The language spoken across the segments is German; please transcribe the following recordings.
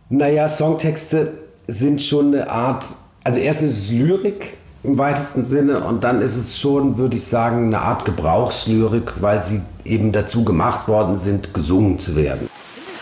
Naja, Songtexte sind schon eine Art, also erstens ist es Lyrik im weitesten Sinne und dann ist es schon, würde ich sagen, eine Art Gebrauchslyrik, weil sie eben dazu gemacht worden sind, gesungen zu werden.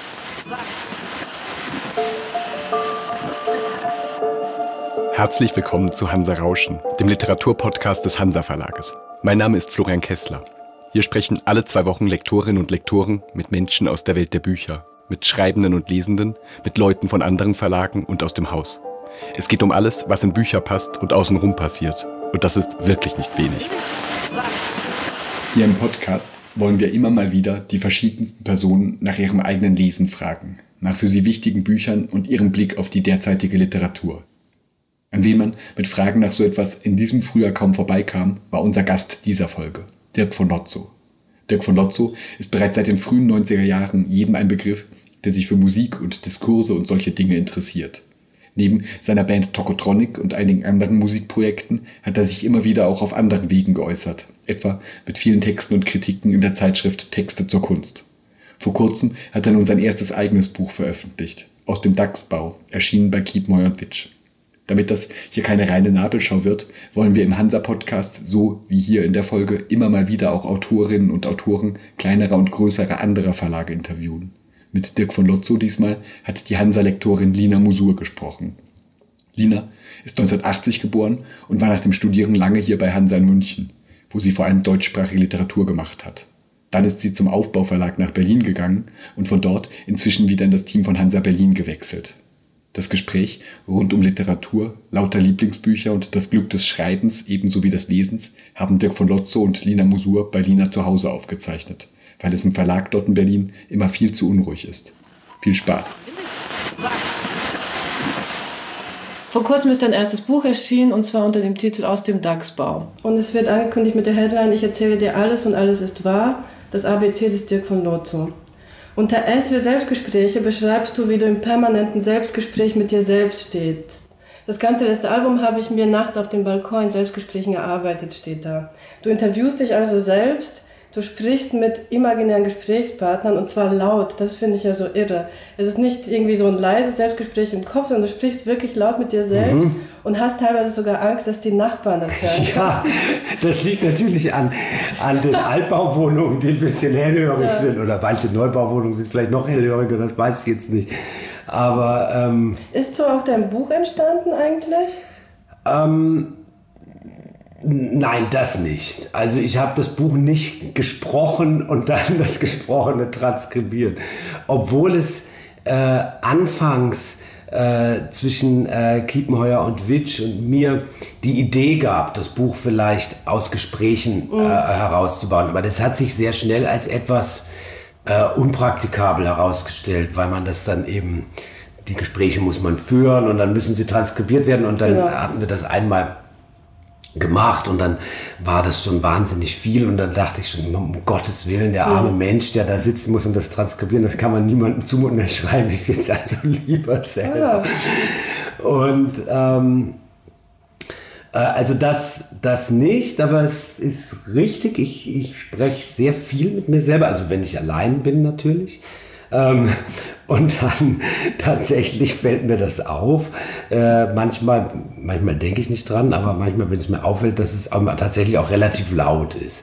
Herzlich willkommen zu Hansa Rauschen, dem Literaturpodcast des Hansa Verlages. Mein Name ist Florian Kessler. Hier sprechen alle 2 Wochen Lektorinnen und Lektoren mit Menschen aus der Welt der Bücher, mit Schreibenden und Lesenden, mit Leuten von anderen Verlagen und aus dem Haus. Es geht um alles, was in Bücher passt und außenrum passiert. Und das ist wirklich nicht wenig. Hier im Podcast wollen wir immer mal wieder die verschiedensten Personen nach ihrem eigenen Lesen fragen, nach für sie wichtigen Büchern und ihrem Blick auf die derzeitige Literatur. An wen man mit Fragen nach so etwas in diesem Frühjahr kaum vorbeikam, war unser Gast dieser Folge, Dirk von Lotzo. Dirk von Lotzo ist bereits seit den frühen 90er Jahren jedem ein Begriff, der sich für Musik und Diskurse und solche Dinge interessiert. Neben seiner Band Tokotronic und einigen anderen Musikprojekten hat er sich immer wieder auch auf anderen Wegen geäußert, etwa mit vielen Texten und Kritiken in der Zeitschrift Texte zur Kunst. Vor kurzem hat er nun sein erstes eigenes Buch veröffentlicht, Aus dem Dachsbau, erschienen bei Kiepenheuer & Witsch. Damit das hier keine reine Nabelschau wird, wollen wir im Hansa-Podcast, so wie hier in der Folge, immer mal wieder auch Autorinnen und Autoren kleinerer und größerer anderer Verlage interviewen. Mit Dirk von Lotzo diesmal hat die Hansa-Lektorin Lina Musur gesprochen. Lina ist 1980 geboren und war nach dem Studieren lange hier bei Hansa in München, wo sie vor allem deutschsprachige Literatur gemacht hat. Dann ist sie zum Aufbauverlag nach Berlin gegangen und von dort inzwischen wieder in das Team von Hansa Berlin gewechselt. Das Gespräch rund um Literatur, lauter Lieblingsbücher und das Glück des Schreibens ebenso wie des Lesens haben Dirk von Lotzo und Lina Musur bei Lina zu Hause aufgezeichnet, weil es im Verlag dort in Berlin immer viel zu unruhig ist. Viel Spaß! Vor kurzem ist dein erstes Buch erschienen, und zwar unter dem Titel Aus dem Dachsbau. Und es wird angekündigt mit der Headline: Ich erzähle dir alles und alles ist wahr, das ABC des Dirk von Lotzo. Unter S wie Selbstgespräche beschreibst du, wie du im permanenten Selbstgespräch mit dir selbst stehst. Das ganze letzte Album habe ich mir nachts auf dem Balkon in Selbstgesprächen erarbeitet, steht da. Du interviewst dich also selbst, du sprichst mit imaginären Gesprächspartnern und zwar laut, das finde ich ja so irre. Es ist nicht irgendwie so ein leises Selbstgespräch im Kopf, sondern du sprichst wirklich laut mit dir selbst und hast teilweise sogar Angst, dass die Nachbarn das hören. Ja, das liegt natürlich an den Altbauwohnungen, die ein bisschen hellhörig sind, oder manche Neubauwohnungen sind vielleicht noch hellhöriger, das weiß ich jetzt nicht. Aber ist so auch dein Buch entstanden eigentlich? Nein, das nicht. Also ich habe das Buch nicht gesprochen und dann das Gesprochene transkribiert. Obwohl es anfangs zwischen Kiepenheuer und Witsch und mir die Idee gab, das Buch vielleicht aus Gesprächen herauszubauen. Aber das hat sich sehr schnell als etwas unpraktikabel herausgestellt, weil man das dann eben, die Gespräche muss man führen und dann müssen sie transkribiert werden und dann hatten wir das einmal gemacht und dann war das schon wahnsinnig viel und dann dachte ich schon, um Gottes Willen, der arme Mensch, der da sitzen muss und das transkribieren, das kann man niemandem zumuten, das schreibe ich jetzt also lieber selber. Und also das nicht, aber es ist richtig, ich spreche sehr viel mit mir selber, also wenn ich allein bin natürlich. Und dann tatsächlich fällt mir das auf. Manchmal denke ich nicht dran, aber manchmal, wenn es mir auffällt, dass es tatsächlich auch relativ laut ist.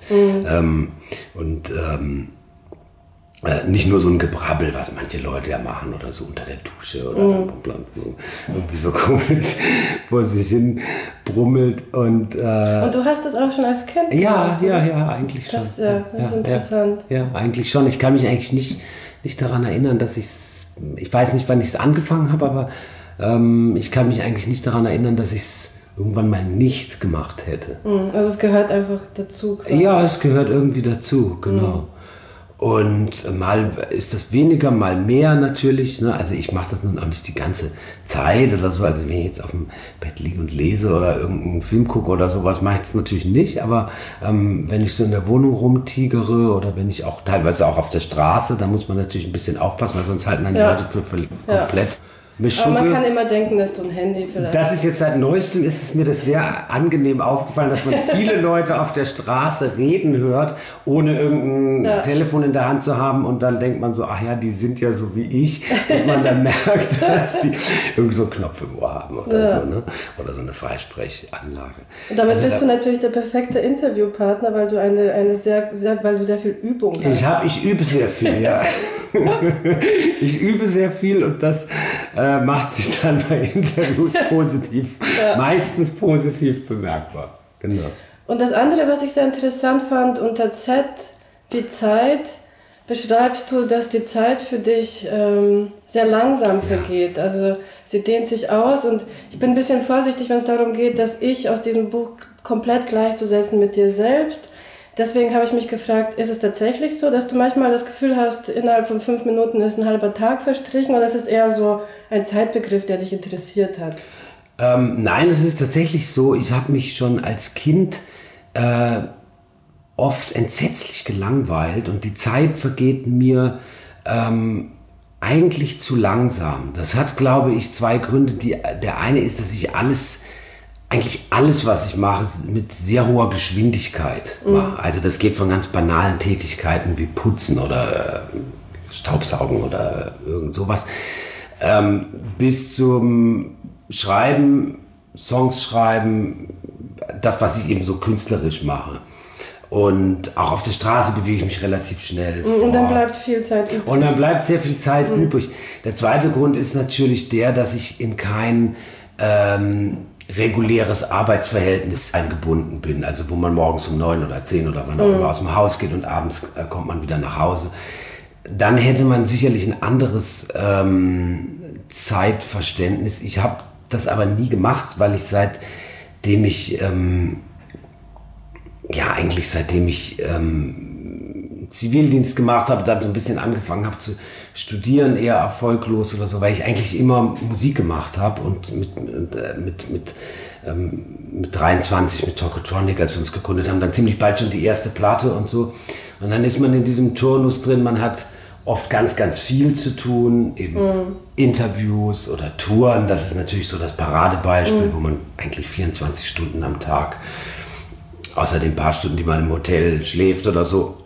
Nicht nur so ein Gebrabbel, was manche Leute ja machen oder so unter der Dusche oder irgendwie so komisch vor sich hin brummelt. Und du hast das auch schon als Kind gemacht? Ja, eigentlich schon. Das ist interessant. Ja, eigentlich schon. Ich kann mich eigentlich nicht daran erinnern, dass ich weiß nicht, wann ich es angefangen habe, aber ich kann mich eigentlich nicht daran erinnern, dass ich es irgendwann mal nicht gemacht hätte. Also es gehört einfach dazu. Quasi. Ja, es gehört irgendwie dazu, genau. Und mal ist das weniger, mal mehr natürlich. Ne? Also ich mache das nun auch nicht die ganze Zeit oder so. Also wenn ich jetzt auf dem Bett liege und lese oder irgendeinen Film gucke oder sowas, mache ich das natürlich nicht. Aber wenn ich so in der Wohnung rumtigere oder wenn ich auch teilweise auch auf der Straße, da muss man natürlich ein bisschen aufpassen, weil sonst halten dann die Leute für komplett Mischugge. Aber man kann immer denken, dass du ein Handy vielleicht... Das ist jetzt seit Neuestem, ist es mir das sehr angenehm aufgefallen, dass man viele Leute auf der Straße reden hört, ohne irgendein Telefon in der Hand zu haben und dann denkt man so, ach ja, die sind ja so wie ich, dass man dann merkt, dass die irgend so einen Knopf im Ohr haben oder so, ne? Oder so eine Freisprechanlage. Und damit bist du natürlich der perfekte Interviewpartner, weil du weil du sehr viel Übung hast. Ich übe sehr viel, ja. Ich übe sehr viel und das macht sich dann bei Interviews positiv, meistens positiv bemerkbar. Genau. Und das andere, was ich sehr interessant fand, unter Z wie Zeit, beschreibst du, dass die Zeit für dich sehr langsam vergeht. Also sie dehnt sich aus und ich bin ein bisschen vorsichtig, wenn es darum geht, dass ich aus diesem Buch komplett gleichzusetzen mit dir selbst. Deswegen habe ich mich gefragt, ist es tatsächlich so, dass du manchmal das Gefühl hast, innerhalb von 5 Minuten ist ein halber Tag verstrichen, oder ist es eher so ein Zeitbegriff, der dich interessiert hat? Nein, es ist tatsächlich so, ich habe mich schon als Kind oft entsetzlich gelangweilt und die Zeit vergeht mir eigentlich zu langsam. Das hat, glaube ich, 2 Gründe. Der eine ist, dass ich eigentlich alles, was ich mache, mit sehr hoher Geschwindigkeit mache. Also das geht von ganz banalen Tätigkeiten wie Putzen oder Staubsaugen oder irgend sowas, bis zum Schreiben, Songs schreiben, das, was ich eben so künstlerisch mache. Und auch auf der Straße bewege ich mich relativ schnell vor. Und dann bleibt viel Zeit übrig. Und dann bleibt sehr viel Zeit übrig. Der zweite Grund ist natürlich der, dass ich in kein reguläres Arbeitsverhältnis eingebunden bin. Also wo man morgens um 9 oder 10 oder wann auch immer aus dem Haus geht und abends kommt man wieder nach Hause. Dann hätte man sicherlich ein anderes Zeitverständnis. Ich habe das aber nie gemacht, weil ich seitdem ich Zivildienst gemacht habe, dann so ein bisschen angefangen habe zu studieren, eher erfolglos oder so, weil ich eigentlich immer Musik gemacht habe und mit 23 mit Tokotronic, als wir uns gegründet haben, dann ziemlich bald schon die erste Platte und so. Und dann ist man in diesem Turnus drin, man hat oft ganz, ganz viel zu tun, eben Interviews oder Touren, das ist natürlich so das Paradebeispiel, wo man eigentlich 24 Stunden am Tag, außer den paar Stunden, die man im Hotel schläft oder so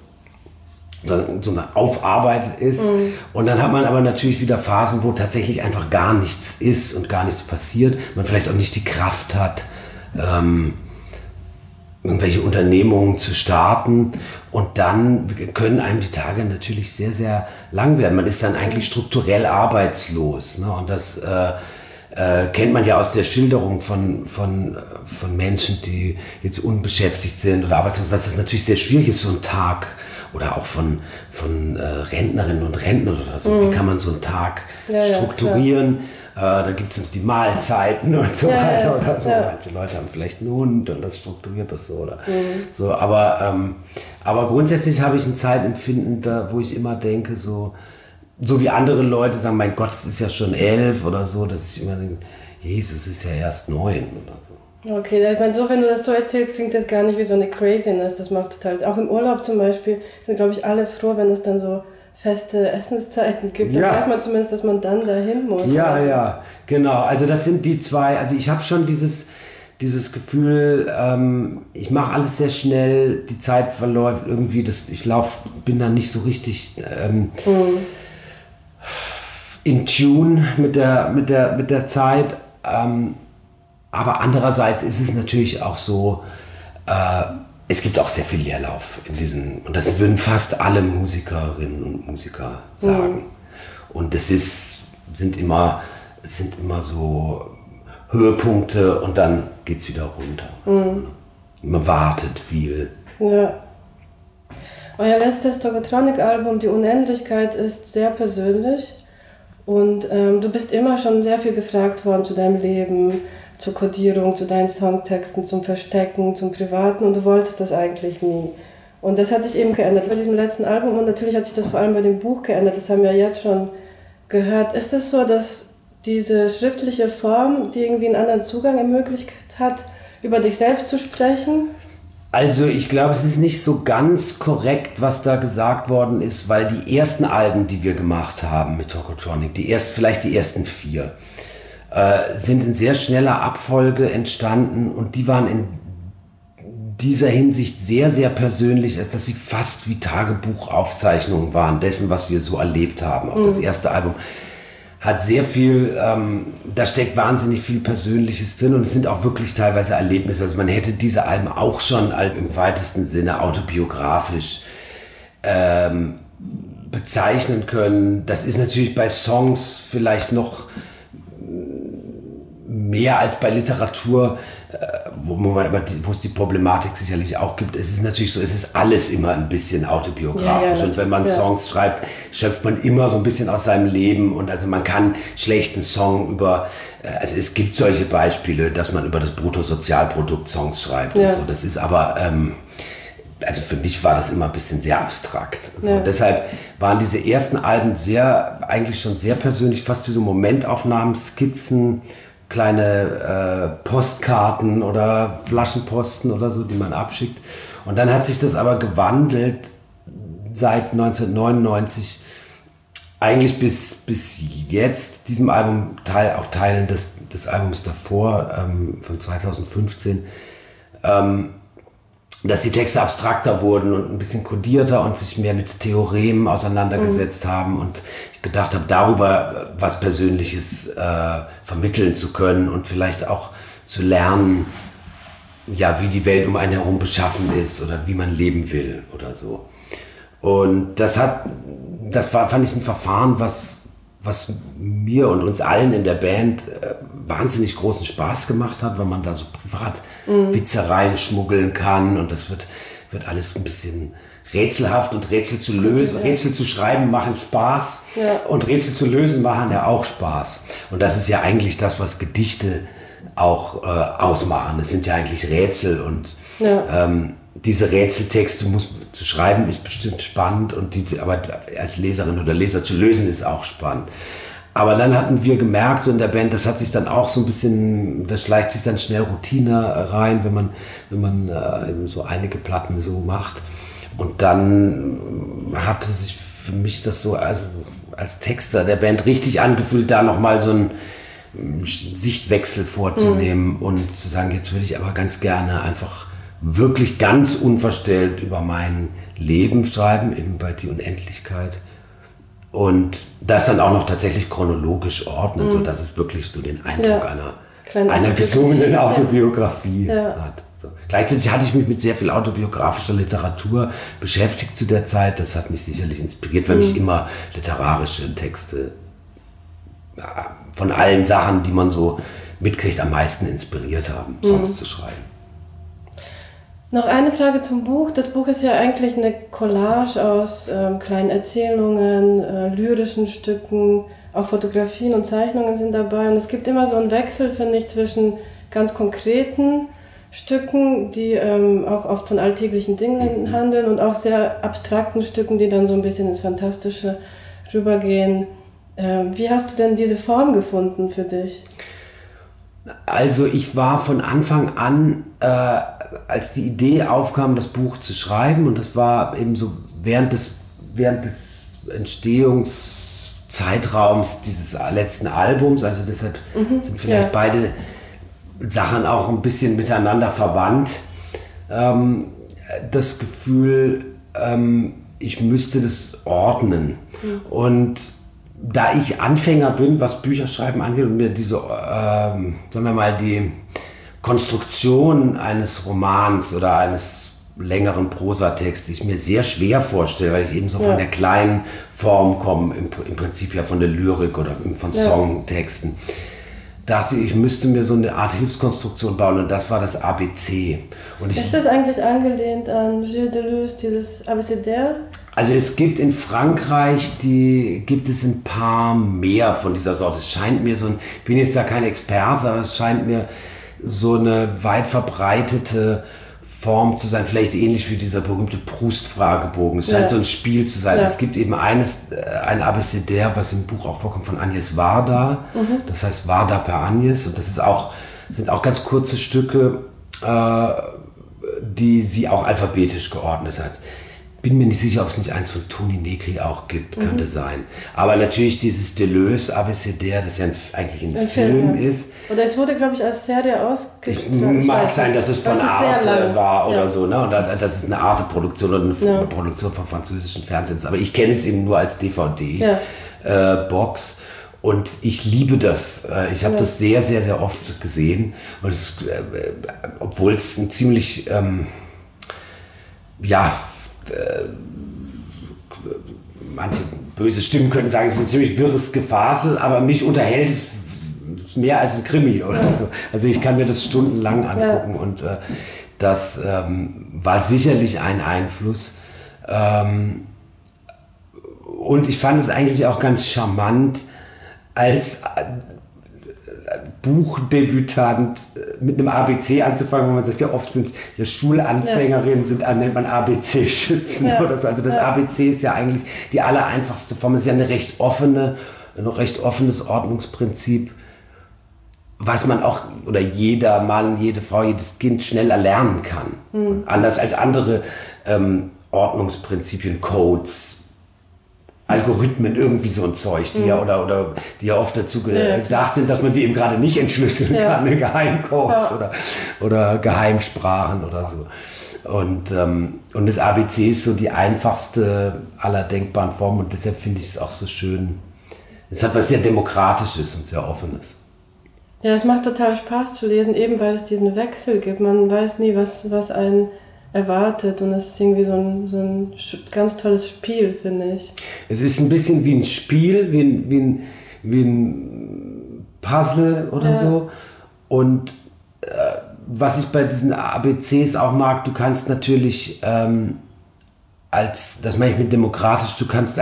aufarbeitet ist. Und dann hat man aber natürlich wieder Phasen, wo tatsächlich einfach gar nichts ist und gar nichts passiert. Man vielleicht auch nicht die Kraft hat, irgendwelche Unternehmungen zu starten. Und dann können einem die Tage natürlich sehr, sehr lang werden. Man ist dann eigentlich strukturell arbeitslos. Ne? Und das kennt man ja aus der Schilderung von Menschen, die jetzt unbeschäftigt sind oder arbeitslos, dass es natürlich sehr schwierig ist, so ein Tag, oder auch von Rentnerinnen und Rentnern oder so. Wie kann man so einen Tag strukturieren? Da gibt es uns die Mahlzeiten und so weiter oder so. Manche Leute haben vielleicht einen Hund und das strukturiert das so. Oder so. Aber grundsätzlich habe ich ein Zeitempfinden, wo ich immer denke, so wie andere Leute sagen, mein Gott, es ist ja schon 11 oder so, dass ich immer denke, Jesus, es ist ja erst 9 oder so. Okay, ich meine, so, wenn du das so erzählst, klingt das gar nicht wie so eine Craziness. Das macht total... Auch im Urlaub zum Beispiel sind, glaube ich, alle froh, wenn es dann so feste Essenszeiten gibt. Dann weiß man zumindest, dass man dann dahin muss. Ja, genau. Also das sind die 2... Also ich habe schon dieses Gefühl, ich mache alles sehr schnell, die Zeit verläuft irgendwie, bin da nicht so richtig in Tune mit der Zeit. Aber andererseits ist es natürlich auch so, es gibt auch sehr viel Leerlauf in diesen, und das würden fast alle Musikerinnen und Musiker sagen. Und sind immer so Höhepunkte und dann geht es wieder runter. Also, man wartet viel. Ja. Euer letztes Tokotronic-Album, Die Unendlichkeit, ist sehr persönlich. Und du bist immer schon sehr viel gefragt worden zu deinem Leben, zur Kodierung, zu deinen Songtexten, zum Verstecken, zum Privaten, und du wolltest das eigentlich nie. Und das hat sich eben geändert bei diesem letzten Album, und natürlich hat sich das vor allem bei dem Buch geändert, das haben wir jetzt schon gehört. Ist es so, dass diese schriftliche Form, die irgendwie einen anderen Zugang ermöglicht hat, über dich selbst zu sprechen? Also ich glaube, es ist nicht so ganz korrekt, was da gesagt worden ist, weil die ersten Alben, die wir gemacht haben mit Tokotronic, vielleicht die ersten 4, sind in sehr schneller Abfolge entstanden und die waren in dieser Hinsicht sehr, sehr persönlich, als dass sie fast wie Tagebuchaufzeichnungen waren dessen, was wir so erlebt haben. Auch das erste Album hat sehr viel, da steckt wahnsinnig viel Persönliches drin und es sind auch wirklich teilweise Erlebnisse. Also man hätte diese Alben auch schon im weitesten Sinne autobiografisch bezeichnen können. Das ist natürlich bei Songs vielleicht noch mehr als bei Literatur, wo es die Problematik sicherlich auch gibt. Es ist natürlich so, es ist alles immer ein bisschen autobiografisch. Und wenn man Songs schreibt, schöpft man immer so ein bisschen aus seinem Leben. Und also man kann schlechten Song also es gibt solche Beispiele, dass man über das Bruttosozialprodukt Songs schreibt und so. Das ist aber, also für mich war das immer ein bisschen sehr abstrakt. Also deshalb waren diese ersten Alben eigentlich schon sehr persönlich, fast wie so Momentaufnahmen, Skizzen, kleine Postkarten oder Flaschenposten oder so, die man abschickt. Und dann hat sich das aber gewandelt seit 1999 eigentlich bis jetzt, diesem Album, auch Teilen des Albums davor, von 2015, dass die Texte abstrakter wurden und ein bisschen kodierter und sich mehr mit Theoremen auseinandergesetzt haben und ich gedacht habe, darüber was Persönliches vermitteln zu können und vielleicht auch zu lernen, ja, wie die Welt um einen herum beschaffen ist oder wie man leben will oder so. Und fand ich ein Verfahren, was mir und uns allen in der Band wahnsinnig großen Spaß gemacht hat, weil man da so privat Witze reinschmuggeln kann und das wird alles ein bisschen rätselhaft und Rätsel zu lösen. Rätsel zu schreiben machen Spaß und Rätsel zu lösen machen ja auch Spaß. Und das ist ja eigentlich das, was Gedichte auch ausmachen. Es sind ja eigentlich Rätsel und diese Rätseltexte zu schreiben ist bestimmt spannend und aber als Leserin oder Leser zu lösen ist auch spannend. Aber dann hatten wir gemerkt, so in der Band, das hat sich dann auch so ein bisschen, das schleicht sich dann schnell Routine rein, wenn man eben so einige Platten so macht. Und dann hatte sich für mich das so als Texter der Band richtig angefühlt, da nochmal so einen Sichtwechsel vorzunehmen und zu sagen, jetzt würde ich aber ganz gerne einfach wirklich ganz unverstellt über mein Leben schreiben, eben bei Die Unendlichkeit. Und das dann auch noch tatsächlich chronologisch ordnen, sodass es wirklich so den Eindruck einer gesungenen Autobiografie hat. So. Gleichzeitig hatte ich mich mit sehr viel autobiografischer Literatur beschäftigt zu der Zeit. Das hat mich sicherlich inspiriert, weil mich immer literarische Texte von allen Sachen, die man so mitkriegt, am meisten inspiriert haben, Songs zu schreiben. Noch eine Frage zum Buch. Das Buch ist ja eigentlich eine Collage aus kleinen Erzählungen, lyrischen Stücken, auch Fotografien und Zeichnungen sind dabei. Und es gibt immer so einen Wechsel, finde ich, zwischen ganz konkreten Stücken, die auch oft von alltäglichen Dingen handeln und auch sehr abstrakten Stücken, die dann so ein bisschen ins Fantastische rübergehen. Wie hast du denn diese Form gefunden für dich? Also ich war von Anfang an, als die Idee aufkam, das Buch zu schreiben, und das war eben so während des Entstehungszeitraums dieses letzten Albums, also deshalb sind vielleicht beide Sachen auch ein bisschen miteinander verwandt, das Gefühl, ich müsste das ordnen. Und da ich Anfänger bin, was Bücherschreiben angeht und mir diese, sagen wir mal, die Konstruktion eines Romans oder eines längeren Prosatexts, ich mir sehr schwer vorstelle, weil ich eben so von der kleinen Form komme, im Prinzip ja von der Lyrik oder von Songtexten, dachte ich müsste mir so eine Art Hilfskonstruktion bauen und das war das ABC. Und ist das eigentlich angelehnt an Gilles Deleuze, dieses Abécédaire? Also es gibt in Frankreich, gibt es ein paar mehr von dieser Sorte. Es scheint mir ich bin jetzt da kein Experte, aber es scheint mir so eine weit verbreitete Form zu sein, vielleicht ähnlich wie dieser berühmte Proust-Fragebogen. Es scheint so ein Spiel zu sein. Es gibt eben ein Abécédaire, was im Buch auch vorkommt, von Agnès Varda. Das heißt Varda per Agnès. Und das sind auch ganz kurze Stücke, die sie auch alphabetisch geordnet hat. Bin mir nicht sicher, ob es nicht eins von Toni Negri auch gibt, könnte sein. Aber natürlich dieses Deleuze, Abecedère, das ja eigentlich ein Film ist. Oder es wurde, glaube ich, als Serie ausgestrahlt. Mag sein, dass es von Arte war oder so. Ne? Und das ist eine Arte-Produktion oder eine Produktion vom französischen Fernsehen. Aber ich kenne es eben nur als DVD-Box. Und ich liebe das. Ich habe das sehr, sehr, sehr oft gesehen. Und obwohl es ein ziemlich, manche böse Stimmen können sagen, es ist ein ziemlich wirres Gefasel, aber mich unterhält es mehr als ein Krimi oder so. Also ich kann mir das stundenlang angucken und das war sicherlich ein Einfluss. Und ich fand es eigentlich auch ganz charmant, als Buchdebütant mit einem ABC anzufangen, wo man sagt, ja oft sind ja Schulanfängerinnen, nennt man ABC-Schützen oder so. Also das ABC ist ja eigentlich die allereinfachste Form. Es ist ja ein recht offenes Ordnungsprinzip, was man auch, oder jeder Mann, jede Frau, jedes Kind schnell erlernen kann. Anders als andere Ordnungsprinzipien, Codes, Algorithmen, irgendwie so ein Zeug, die ja oft dazu gedacht sind, dass man sie eben gerade nicht entschlüsseln kann, in Geheimcodes oder Geheimsprachen oder so. Und das ABC ist so die einfachste aller denkbaren Formen und deshalb finde ich es auch so schön. Es hat was sehr Demokratisches und sehr Offenes. Ja, es macht total Spaß zu lesen, eben weil es diesen Wechsel gibt. Man weiß nie, was einen erwartet und es ist irgendwie so ein ganz tolles Spiel, finde ich. Es ist ein bisschen wie ein Spiel, wie ein Puzzle oder so. Und was ich bei diesen ABCs auch mag, du kannst natürlich das meine ich mit demokratisch, du kannst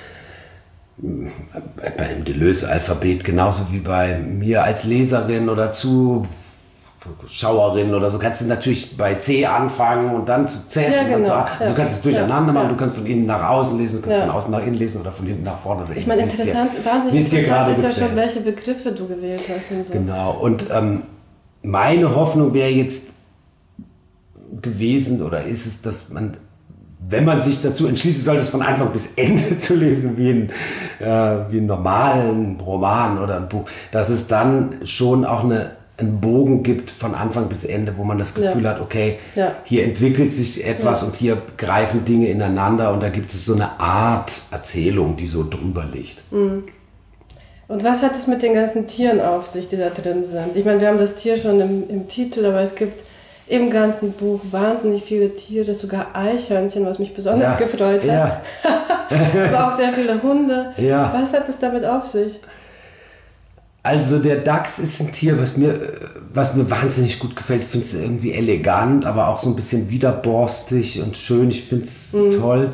bei dem Deleuze-Alphabet genauso wie bei mir als Leserin oder Zuschauerin oder so, kannst du natürlich bei C anfangen und dann zu Z und dann zu A. Also du kannst es durcheinander machen, du kannst von innen nach außen lesen, du kannst von außen nach innen lesen oder von hinten nach vorne. Oder ich meine, wahnsinnig interessant ist ja schon, welche Begriffe du gewählt hast und so. Genau, und meine Hoffnung wäre jetzt gewesen, oder ist es, dass man, wenn man sich dazu entschließen sollte, es von Anfang bis Ende zu lesen, wie einen normalen Roman oder ein Buch, dass es dann schon auch einen Bogen gibt von Anfang bis Ende, wo man das Gefühl hat, okay, hier entwickelt sich etwas und hier greifen Dinge ineinander und da gibt es so eine Art Erzählung, die so drüber liegt. Und was hat es mit den ganzen Tieren auf sich, die da drin sind? Ich meine, wir haben das Tier schon im Titel, aber es gibt im ganzen Buch wahnsinnig viele Tiere, sogar Eichhörnchen, was mich besonders gefreut hat. Ja. Aber auch sehr viele Hunde. Ja. Was hat es damit auf sich? Also der Dachs ist ein Tier, was mir wahnsinnig gut gefällt. Ich finde es irgendwie elegant, aber auch so ein bisschen widerborstig und schön. Ich finde es toll.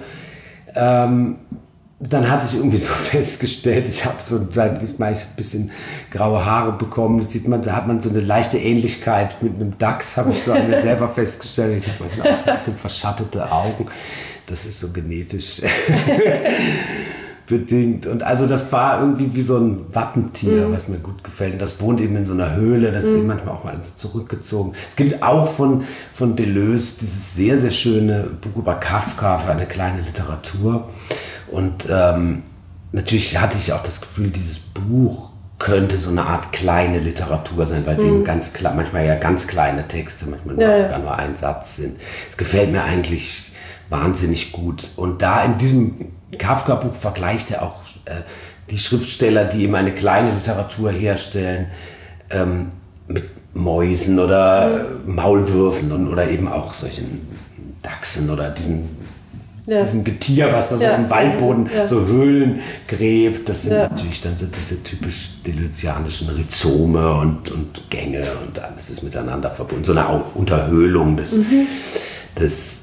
Dann hatte ich irgendwie so festgestellt, ich habe ein bisschen graue Haare bekommen. Da hat man so eine leichte Ähnlichkeit mit einem Dachs, habe ich so an mir selber festgestellt. Ich habe manchmal auch so ein bisschen verschattete Augen. Das ist so genetisch bedingt. Und also das war irgendwie wie so ein Wappentier, was mir gut gefällt. Und das wohnt eben in so einer Höhle, das ist manchmal auch mal zurückgezogen. Es gibt auch von Deleuze dieses sehr, sehr schöne Buch über Kafka für eine kleine Literatur. Und natürlich hatte ich auch das Gefühl, dieses Buch könnte so eine Art kleine Literatur sein, weil sie eben manchmal ja ganz kleine Texte, manchmal sogar nur ein Satz sind. Es gefällt mir eigentlich wahnsinnig gut. Und da in diesem Kafka-Buch vergleicht er auch die Schriftsteller, die eben eine kleine Literatur herstellen, mit Mäusen oder Maulwürfen oder eben auch solchen Dachsen oder diesem Getier, was da so im Waldboden so Höhlen gräbt. Das sind natürlich dann so diese typisch deleuzianischen Rhizome und Gänge und alles ist miteinander verbunden. So eine Unterhöhlung des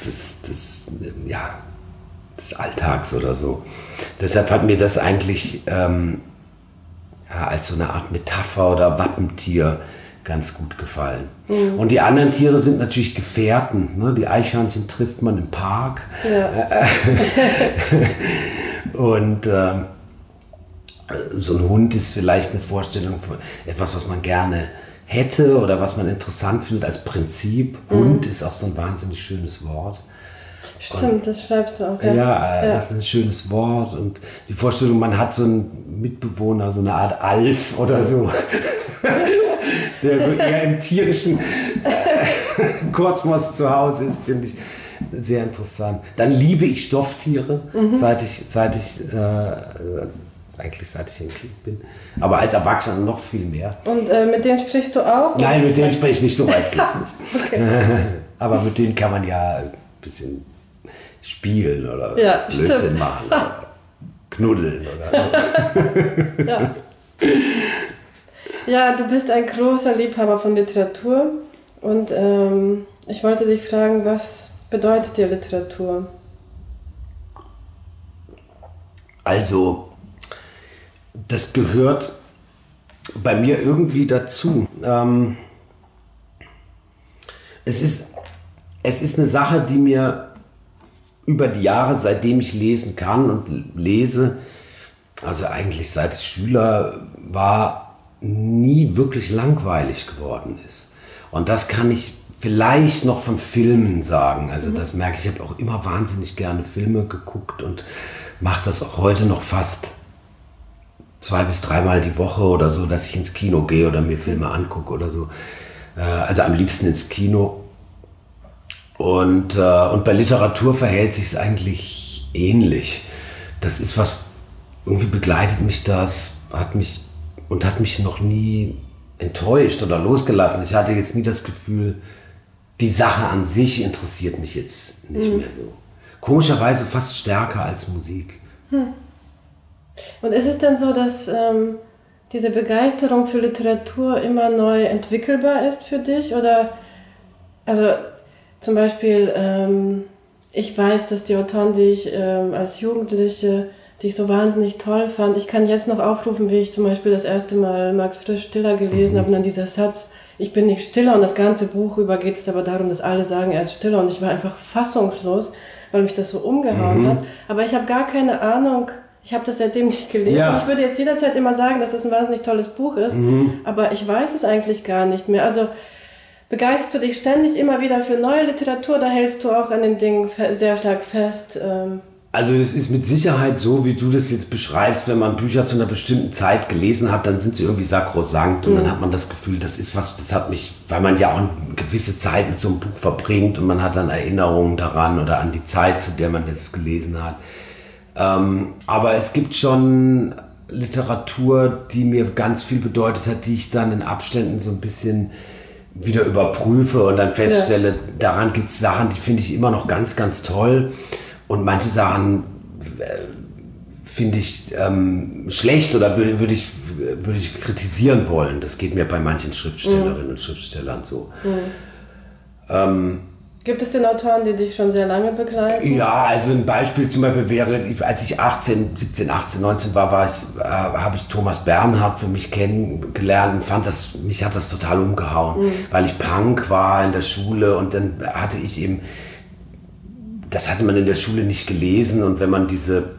Alltags oder so. Deshalb hat mir das eigentlich als so eine Art Metapher oder Wappentier ganz gut gefallen. Und die anderen Tiere sind natürlich Gefährten. Ne? Die Eichhörnchen trifft man im Park. Ja. Und so ein Hund ist vielleicht eine Vorstellung von etwas, was man gerne hätte oder was man interessant findet als Prinzip. Hund ist auch so ein wahnsinnig schönes Wort. Stimmt, das schreibst du auch. Ja, das ist ein schönes Wort und die Vorstellung, man hat so einen Mitbewohner, so eine Art Alf oder so, der so eher im tierischen Kosmos zu Hause ist, finde ich sehr interessant. Dann liebe ich Stofftiere, seit ich ein Kind bin, aber als Erwachsener noch viel mehr. Und mit denen sprichst du auch? Nein, mit denen spreche ich nicht, so weit geht's nicht. Okay. Aber mit denen kann man ja ein bisschen spielen oder Blödsinn machen oder knuddeln oder Ja, du bist ein großer Liebhaber von Literatur und ich wollte dich fragen, was bedeutet dir Literatur? Also, das gehört bei mir irgendwie dazu. Es ist eine Sache, die mir über die Jahre, seitdem ich lesen kann und lese, also eigentlich seit ich Schüler war, nie wirklich langweilig geworden ist. Und das kann ich vielleicht noch von Filmen sagen. Also das merke ich, ich habe auch immer wahnsinnig gerne Filme geguckt und mache das auch heute noch fast 2 bis 3 Mal die Woche oder so, dass ich ins Kino gehe oder mir Filme angucke oder so. Also am liebsten ins Kino. Und bei Literatur verhält sich es eigentlich ähnlich. Das ist was, irgendwie begleitet mich das, hat mich noch nie enttäuscht oder losgelassen. Ich hatte jetzt nie das Gefühl, die Sache an sich interessiert mich jetzt nicht mehr so. Komischerweise fast stärker als Musik. Und ist es denn so, dass diese Begeisterung für Literatur immer neu entwickelbar ist für dich? Oder, also zum Beispiel, ich weiß, dass die Autoren, die ich als Jugendliche, die ich so wahnsinnig toll fand, ich kann jetzt noch aufrufen, wie ich zum Beispiel das erste Mal Max Frisch Stiller gelesen habe und dann dieser Satz, ich bin nicht Stiller, und das ganze Buch über geht es aber darum, dass alle sagen, er ist Stiller, und ich war einfach fassungslos, weil mich das so umgehauen hat. Aber ich habe gar keine Ahnung, ich habe das seitdem nicht gelesen. Ja. Ich würde jetzt jederzeit immer sagen, dass das ein wahnsinnig tolles Buch ist, aber ich weiß es eigentlich gar nicht mehr. Also begeisterst du dich ständig immer wieder für neue Literatur, da hältst du auch an den Dingen sehr stark fest? Also es ist mit Sicherheit so, wie du das jetzt beschreibst, wenn man Bücher zu einer bestimmten Zeit gelesen hat, dann sind sie irgendwie sakrosankt und dann hat man das Gefühl, das ist was, das hat mich, weil man ja auch eine gewisse Zeit mit so einem Buch verbringt und man hat dann Erinnerungen daran oder an die Zeit, zu der man das gelesen hat. Aber es gibt schon Literatur, die mir ganz viel bedeutet hat, die ich dann in Abständen so ein bisschen wieder überprüfe und dann feststelle, daran gibt es Sachen, die finde ich immer noch ganz, ganz toll. Und manche Sachen finde ich schlecht oder würde ich kritisieren wollen. Das geht mir bei manchen Schriftstellerinnen und Schriftstellern so. Gibt es denn Autoren, die dich schon sehr lange begleiten? Ja, also ein Beispiel zum Beispiel wäre, als ich 17, 18, 19 war, habe ich Thomas Bernhard für mich kennengelernt und fand mich hat das total umgehauen, weil ich Punk war in der Schule und dann hatte ich eben, das hatte man in der Schule nicht gelesen, und wenn man diese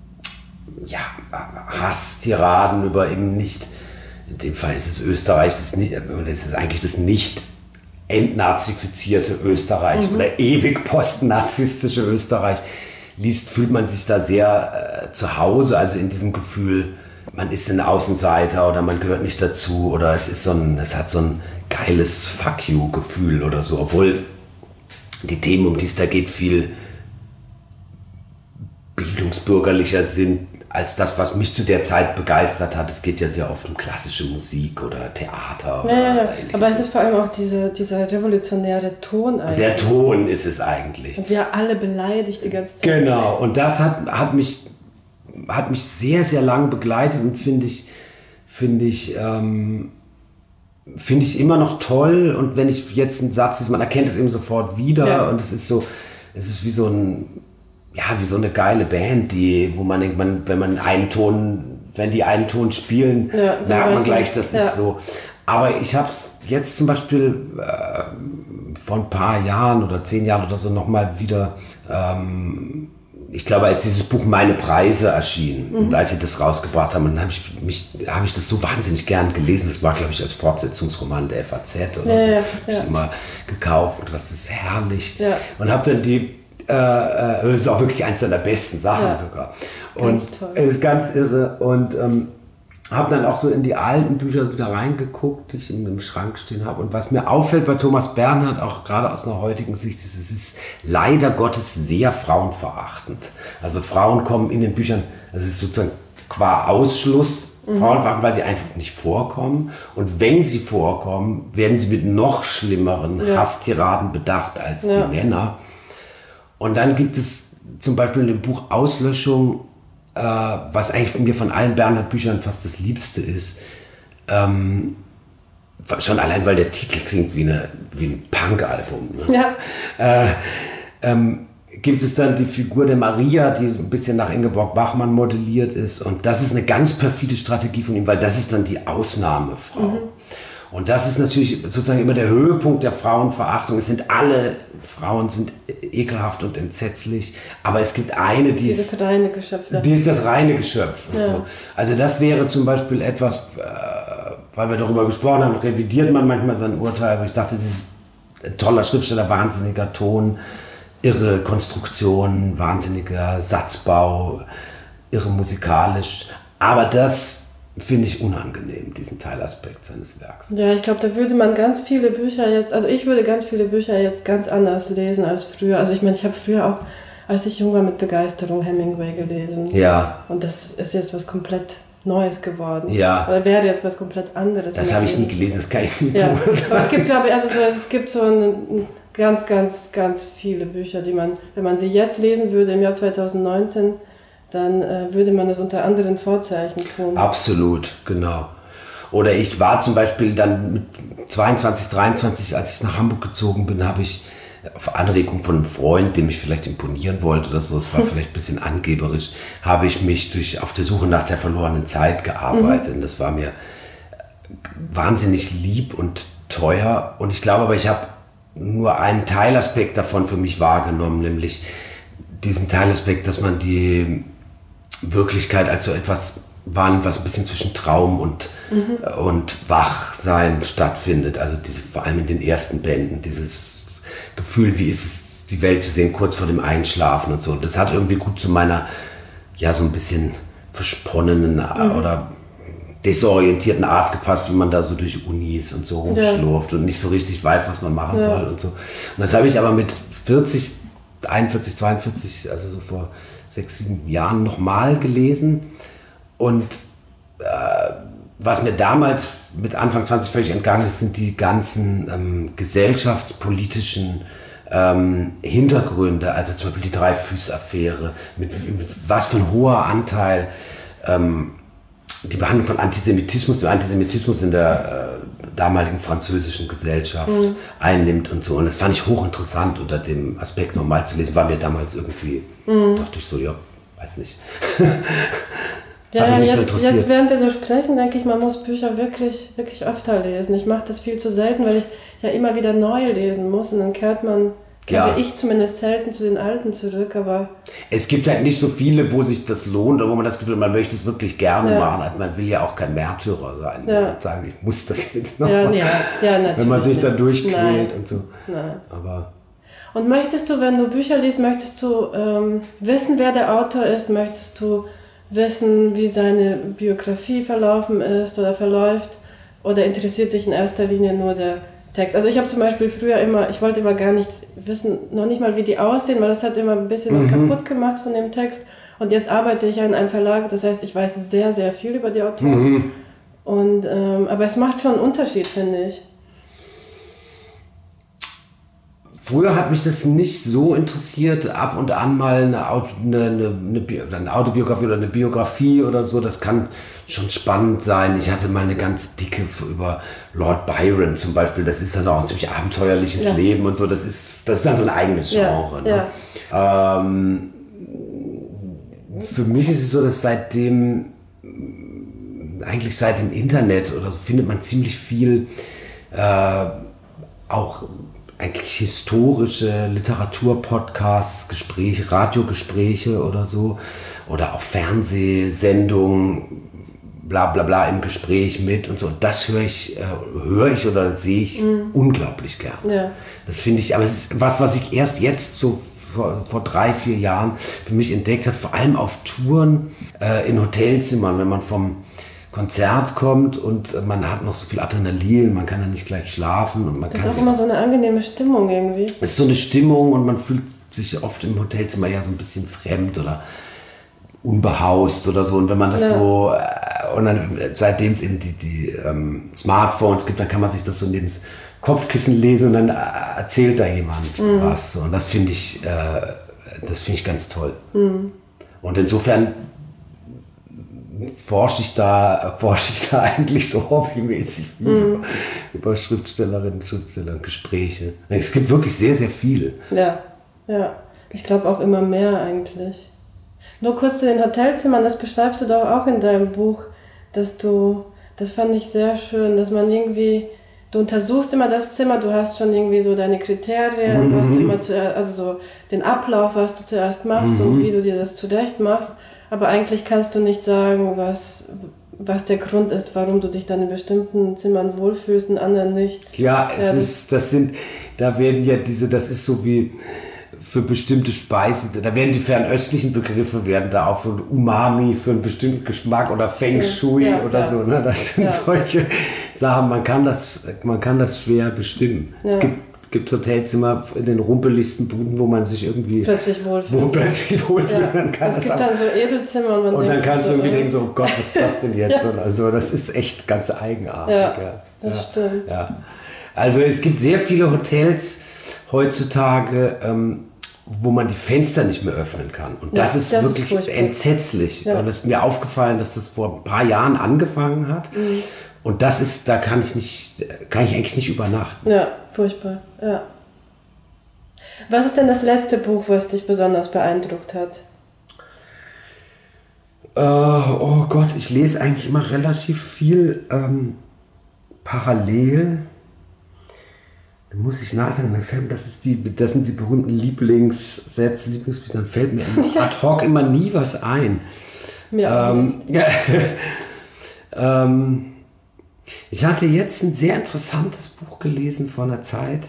Hasstiraden über eben nicht, in dem Fall ist es Österreich, das ist eigentlich das nicht entnazifizierte Österreich oder ewig postnazistische Österreich liest, fühlt man sich da sehr zu Hause, also in diesem Gefühl, man ist ein Außenseiter oder man gehört nicht dazu oder es hat so ein geiles Fuck you Gefühl oder so, obwohl die Themen, um die es da geht, viel bildungsbürgerlicher sind als das, was mich zu der Zeit begeistert hat. Es geht ja sehr oft um klassische Musik oder Theater. Ja. Aber es ist vor allem auch dieser revolutionäre Ton eigentlich. Der Ton ist es eigentlich. Und wir alle beleidigt die ganze Zeit. Genau, und das hat mich sehr, sehr lang begleitet und finde ich immer noch toll. Und wenn ich jetzt einen Satz ist, man erkennt es eben sofort wieder und es ist wie so eine geile Band, wo man denkt, wenn die einen Ton spielen, merkt man gleich, das ist so. Aber ich habe es jetzt zum Beispiel vor ein paar Jahren oder 10 Jahren oder so nochmal wieder ich glaube, als dieses Buch Meine Preise erschien und als sie das rausgebracht haben, dann habe ich das so wahnsinnig gern gelesen. Das war, glaube ich, als Fortsetzungsroman der FAZ oder so. Habe ich immer gekauft und das ist herrlich. Ja. Und habe dann das ist auch wirklich eins der besten Sachen sogar. Und es ist ganz irre. Und habe dann auch so in die alten Bücher wieder reingeguckt, die ich im Schrank stehen habe. Und was mir auffällt bei Thomas Bernhard, auch gerade aus einer heutigen Sicht, ist, es ist leider Gottes sehr frauenverachtend. Also Frauen kommen in den Büchern, das ist sozusagen qua Ausschluss, frauenverachtend, weil sie einfach nicht vorkommen. Und wenn sie vorkommen, werden sie mit noch schlimmeren Hasstiraden bedacht als die Männer. Und dann gibt es zum Beispiel in dem Buch Auslöschung, was eigentlich mir von allen Bernhard-Büchern fast das Liebste ist, schon allein, weil der Titel klingt wie ein Punk-Album. Ne? Ja. Gibt es dann die Figur der Maria, die so ein bisschen nach Ingeborg Bachmann modelliert ist. Und das ist eine ganz perfide Strategie von ihm, weil das ist dann die Ausnahmefrau. Und das ist natürlich sozusagen immer der Höhepunkt der Frauenverachtung. Alle Frauen sind ekelhaft und entsetzlich, aber es gibt eine, die ist das reine Geschöpf. Die ist das reine Geschöpf. Und so. Also das wäre zum Beispiel etwas, weil wir darüber gesprochen haben, revidiert man manchmal sein Urteil, aber ich dachte, das ist ein toller Schriftsteller, wahnsinniger Ton, irre Konstruktion, wahnsinniger Satzbau, irre musikalisch, aber das finde ich unangenehm, diesen Teilaspekt seines Werks. Ja, ich glaube, da würde man ganz viele Bücher jetzt, also ich würde ganz viele Bücher jetzt ganz anders lesen als früher. Also ich meine, ich habe früher auch, als ich jung war, mit Begeisterung Hemingway gelesen. Ja. Und das ist jetzt was komplett Neues geworden. Ja. Oder wäre jetzt was komplett anderes. Das habe ich nie gelesen, das kann ich nicht Aber es gibt, glaube ich, es gibt so ganz, ganz, ganz viele Bücher, die man, wenn man sie jetzt lesen würde im Jahr 2019, dann würde man das unter anderen Vorzeichen tun. Absolut, genau. Oder ich war zum Beispiel dann mit 22, 23, als ich nach Hamburg gezogen bin, habe ich auf Anregung von einem Freund, dem ich vielleicht imponieren wollte oder so, es war vielleicht ein bisschen angeberisch, habe ich mich auf der Suche nach der verlorenen Zeit gearbeitet. Und das war mir wahnsinnig lieb und teuer. Und ich glaube aber, ich habe nur einen Teilaspekt davon für mich wahrgenommen, nämlich diesen Teilaspekt, dass man die Wirklichkeit als so etwas wahrnimmt, was ein bisschen zwischen Traum und Wachsein stattfindet. Also vor allem in den ersten Bänden, dieses Gefühl, wie ist es, die Welt zu sehen, kurz vor dem Einschlafen und so. Und das hat irgendwie gut zu meiner, so ein bisschen versponnenen oder desorientierten Art gepasst, wie man da so durch Unis und so rumschlurft und nicht so richtig weiß, was man machen soll und so. Und das habe ich aber mit 41, 42, also so vor 6, 7 Jahren nochmal gelesen. Und was mir damals mit Anfang 20 völlig entgangen ist, sind die ganzen gesellschaftspolitischen Hintergründe, also zum Beispiel die Dreyfus-Affäre, mit was für ein hoher Anteil die Behandlung von Antisemitismus in der damaligen französischen Gesellschaft einnimmt und so. Und das fand ich hochinteressant, unter dem Aspekt nochmal zu lesen. War mir damals irgendwie, dachte ich so, weiß nicht. Ja, jetzt während wir so sprechen, denke ich, man muss Bücher wirklich, wirklich öfter lesen. Ich mache das viel zu selten, weil ich ja immer wieder neu lesen muss und dann kehre ich zumindest selten zu den Alten zurück, aber... Es gibt halt nicht so viele, wo sich das lohnt oder wo man das Gefühl hat, man möchte es wirklich gerne machen. Also man will ja auch kein Märtyrer sein und sagen, ich muss das jetzt noch machen. Wenn man sich da durchquält und so. Nein. Aber und möchtest du, wenn du Bücher liest, wissen, wer der Autor ist? Möchtest du wissen, wie seine Biografie verlaufen ist oder verläuft? Oder interessiert dich in erster Linie nur der Text? Also ich habe zum Beispiel früher ich wollte immer gar nicht wissen, noch nicht mal wie die aussehen, weil das hat immer ein bisschen was kaputt gemacht von dem Text. Und jetzt arbeite ich ja in einem Verlag, das heißt, ich weiß sehr, sehr viel über die Autoren. Und, aber es macht schon einen Unterschied, finde ich. Früher hat mich das nicht so interessiert, ab und an mal eine Autobiografie oder eine Biografie oder so, das kann schon spannend sein. Ich hatte mal eine ganz dicke über Lord Byron zum Beispiel, das ist dann auch ein ziemlich abenteuerliches Leben und so, das ist dann so ein eigenes Genre. Ne? Für mich ist es so, dass seit dem Internet oder so findet man ziemlich viel auch eigentlich historische Literaturpodcasts, Gespräche, Radiogespräche oder so. Oder auch Fernsehsendungen, bla bla bla im Gespräch mit und so. Das höre ich oder sehe ich unglaublich gern. Ja. Das finde ich, aber es ist was ich erst jetzt so vor 3-4 Jahren für mich entdeckt hat, vor allem auf Touren in Hotelzimmern, wenn man vom Konzert kommt und man hat noch so viel Adrenalin, man kann ja nicht gleich schlafen. Und das ist auch immer so eine angenehme Stimmung irgendwie. Es ist so eine Stimmung und man fühlt sich oft im Hotelzimmer ja so ein bisschen fremd oder unbehaust oder so. Und wenn man das so, und dann seitdem es eben die Smartphones gibt, dann kann man sich das so neben das Kopfkissen lesen und dann erzählt da jemand was. Und das finde ich ganz toll. Und insofern forsche ich da eigentlich so hobbymäßig viel über Schriftstellerinnen und Schriftsteller, Gespräche. Es gibt wirklich sehr, sehr viel. Ja. Ich glaube auch immer mehr eigentlich. Nur kurz zu den Hotelzimmern, das beschreibst du doch auch in deinem Buch, das fand ich sehr schön, dass man irgendwie, du untersuchst immer das Zimmer, du hast schon irgendwie so deine Kriterien, was du immer zuerst, also so den Ablauf, was du zuerst machst und wie du dir das zurecht machst, aber eigentlich kannst du nicht sagen, was der Grund ist, warum du dich dann in bestimmten Zimmern wohlfühlst und anderen nicht. Ja, da werden ja das ist so wie für bestimmte Speisen, da werden die fernöstlichen Begriffe da auch von Umami für einen bestimmten Geschmack oder Feng Shui so. Ne? Das sind solche Sachen, man kann das schwer bestimmen. Ja. Es gibt Hotelzimmer in den rumpeligsten Buden, wo man sich irgendwie plötzlich wohlfühlt. Ja. Dann es gibt dann so Edelzimmer und dann kannst du irgendwie denken, so, oh Gott, was ist das denn jetzt? Ja. Also das ist echt ganz eigenartig. Ja, das stimmt. Ja. Also es gibt sehr viele Hotels heutzutage, wo man die Fenster nicht mehr öffnen kann. Und das ist wirklich entsetzlich. Ja. Und es ist mir aufgefallen, dass das vor ein paar Jahren angefangen hat. Und da kann ich eigentlich nicht übernachten. Ja, furchtbar. Ja. Was ist denn das letzte Buch, was dich besonders beeindruckt hat? Oh Gott, ich lese eigentlich immer relativ viel parallel. Da muss ich nachdenken, das sind die berühmten Lieblingssätze, dann fällt mir ad hoc immer nie was ein. Mir auch nicht. Ich hatte jetzt ein sehr interessantes Buch gelesen vor einer Zeit.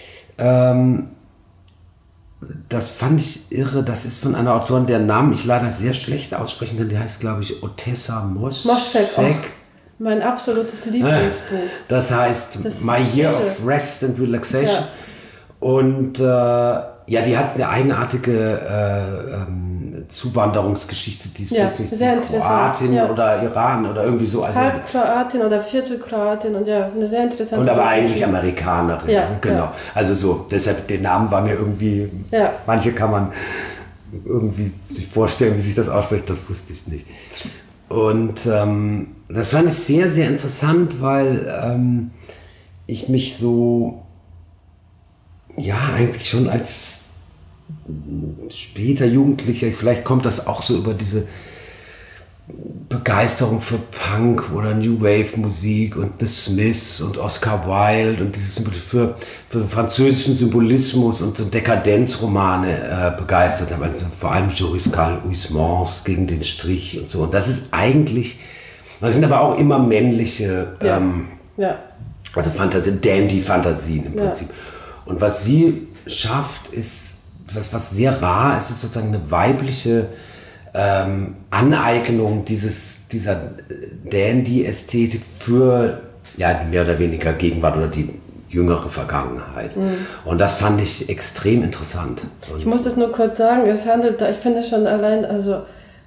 Das fand ich irre. Das ist von einer Autorin, deren Namen ich leider sehr schlecht aussprechen kann. Die heißt, glaube ich, Ottessa Moschfegh. Mein absolutes Lieblingsbuch. Das heißt My Year of Rest and Relaxation. Ja. Und die hat eine eigenartige Zuwanderungsgeschichte, die ist Kroatin oder Iran oder irgendwie so. Also halb Kroatin oder Viertel-Kroatin und eine sehr interessante. Und aber eigentlich Amerikanerin. Ja, genau. Ja. Also so, deshalb, der Name war mir irgendwie, manche kann man irgendwie sich vorstellen, wie sich das ausspricht, das wusste ich nicht. Und das fand ich sehr, sehr interessant, weil ich mich so, eigentlich schon als später Jugendlicher, vielleicht kommt das auch so über diese Begeisterung für Punk oder New Wave Musik und The Smiths und Oscar Wilde und dieses für französischen Symbolismus und so Dekadenzromane begeistert habe. Also vor allem Joris Karl Huysmans Gegen den Strich und so. Und das ist eigentlich, das sind aber auch immer männliche, also Dandy-Fantasien im Prinzip. Und was sie schafft, ist, was sehr rar ist, ist sozusagen eine weibliche Aneignung dieser Dandy-Ästhetik für mehr oder weniger Gegenwart oder die jüngere Vergangenheit. Und das fand ich extrem interessant. Und ich muss das nur kurz sagen, ich finde schon allein, also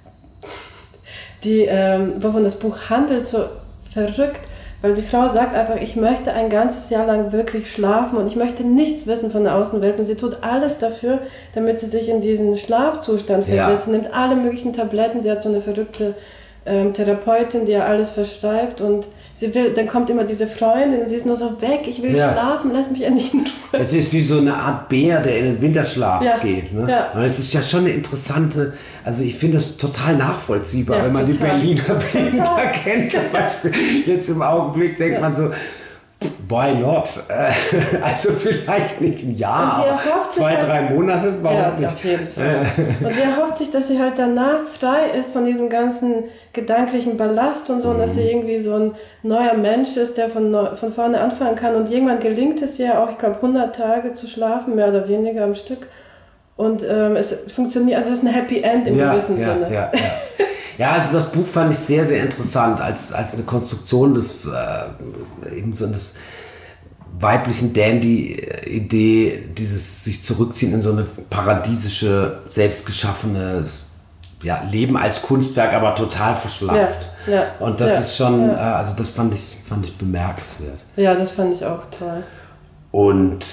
wovon das Buch handelt, so verrückt, weil die Frau sagt einfach, ich möchte ein ganzes Jahr lang wirklich schlafen und ich möchte nichts wissen von der Außenwelt und sie tut alles dafür, damit sie sich in diesen Schlafzustand versetzt. Sie nimmt alle möglichen Tabletten, sie hat so eine verrückte Therapeutin, die ihr alles verschreibt und dann kommt immer diese Freundin und sie ist nur so weg, ich will schlafen, lass mich endlich in Ruhe. Es ist wie so eine Art Bär, der in den Winterschlaf geht. Ne? Ja. Und es ist ja schon eine interessante, also ich finde das total nachvollziehbar, wenn man die Berliner Winter kennt zum Beispiel. Jetzt im Augenblick denkt man so, why not? Also vielleicht nicht ein Jahr, aber 2-3 Monate, warum nicht? Auf jeden Fall. Und sie erhofft sich, dass sie halt danach frei ist von diesem ganzen gedanklichen Ballast und so, und dass sie irgendwie so ein neuer Mensch ist, der von vorne anfangen kann. Und irgendwann gelingt es ihr auch, ich glaube, 100 Tage zu schlafen, mehr oder weniger am Stück. Und es funktioniert, also es ist ein Happy End im gewissen Sinne. Ja, also das Buch fand ich sehr, sehr interessant als eine Konstruktion des eben so des weiblichen Dandy-Idee, dieses sich zurückziehen in so eine paradiesische, selbstgeschaffene Leben als Kunstwerk, aber total verschlafft. Und das ist schon, also das fand ich bemerkenswert. Ja, das fand ich auch toll. Und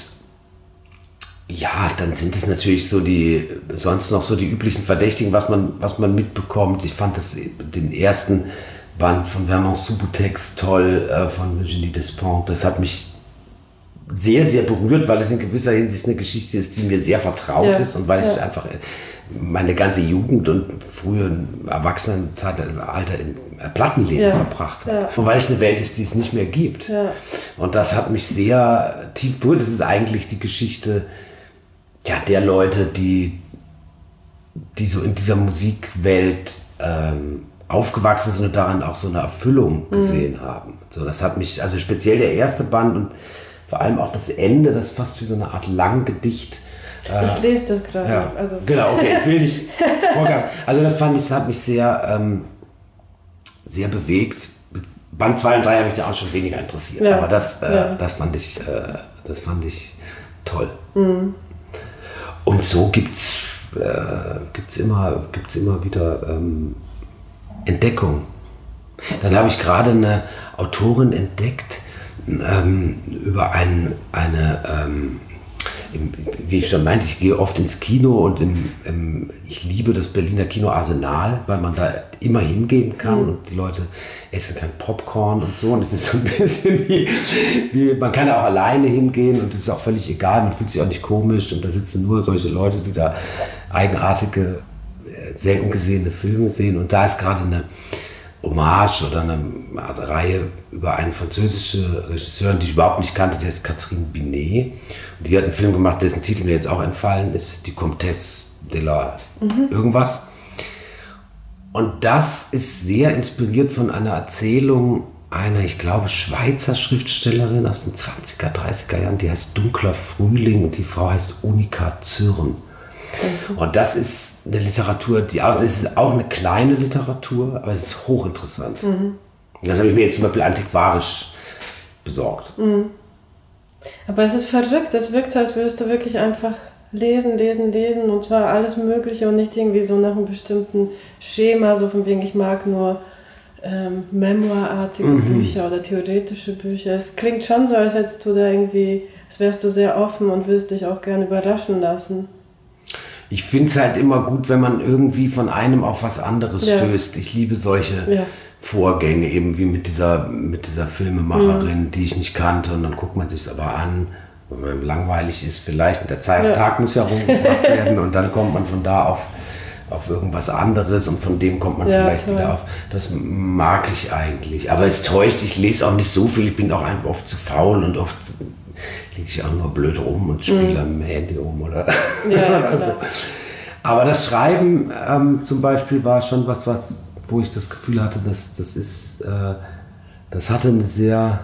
ja, dann sind es natürlich so sonst noch so die üblichen Verdächtigen, was man mitbekommt. Ich fand den ersten Band von Vernon Subutex toll, von Virginie Despentes. Das hat mich sehr, sehr berührt, weil es in gewisser Hinsicht eine Geschichte ist, die mir sehr vertraut ist und weil ich einfach meine ganze Jugend und frühe Erwachsenenalter im Plattenleben verbracht habe. Und weil es eine Welt ist, die es nicht mehr gibt. Und das hat mich sehr tief berührt. Das ist eigentlich die Geschichte der Leute, die so in dieser Musikwelt aufgewachsen sind und daran auch so eine Erfüllung gesehen haben. So, das hat mich, also speziell der erste Band und vor allem auch das Ende, das ist fast wie so eine Art Langgedicht. Ich lese das gerade. Ja, also. Genau, okay, ich will nicht vorgreifen. Also das hat mich sehr, sehr bewegt. Band 2 und 3 habe mich da auch schon weniger interessiert, aber das fand ich toll. Und so gibt's immer wieder Entdeckung. Dann habe ich gerade eine Autorin entdeckt über wie ich schon meinte, ich gehe oft ins Kino und ich liebe das Berliner Kino Arsenal, weil man da immer hingehen kann und die Leute essen kein Popcorn und so. Und es ist so ein bisschen wie man kann da auch alleine hingehen und es ist auch völlig egal, man fühlt sich auch nicht komisch und da sitzen nur solche Leute, die da eigenartige, selten gesehene Filme sehen. Und da ist gerade eine Hommage oder eine Art Reihe über eine französische Regisseurin, die ich überhaupt nicht kannte, die heißt Catherine Binet. Und die hat einen Film gemacht, dessen Titel mir jetzt auch entfallen ist, Die Comtesse de la irgendwas. Und das ist sehr inspiriert von einer Erzählung einer, ich glaube, Schweizer Schriftstellerin aus den 20er, 30er Jahren, die heißt Dunkler Frühling und die Frau heißt Unika Zürn. Und das ist eine Literatur, das ist auch eine kleine Literatur, aber es ist hochinteressant. Das habe ich mir jetzt zum Beispiel antiquarisch besorgt. Aber es ist verrückt, es wirkt so, als würdest du wirklich einfach lesen und zwar alles Mögliche und nicht irgendwie so nach einem bestimmten Schema, so von wegen, ich mag nur memoirartige Bücher oder theoretische Bücher. Es klingt schon so, als hättest du da irgendwie, als wärst du sehr offen und würdest dich auch gerne überraschen lassen. Ich finde es halt immer gut, wenn man irgendwie von einem auf was anderes stößt. Ich liebe solche Vorgänge, eben wie mit dieser Filmemacherin, die ich nicht kannte. Und dann guckt man sich es aber an, wenn man langweilig ist vielleicht. Und der Tag muss ja rumgebracht werden. Und dann kommt man von da auf irgendwas anderes. Und von dem kommt man vielleicht wieder auf. Das mag ich eigentlich. Aber es täuscht, ich lese auch nicht so viel. Ich bin auch einfach oft zu faul und oft liege ich auch nur blöd rum und spiele am Handy rum oder so. Aber das Schreiben zum Beispiel war schon was, wo ich das Gefühl hatte, das hatte eine sehr,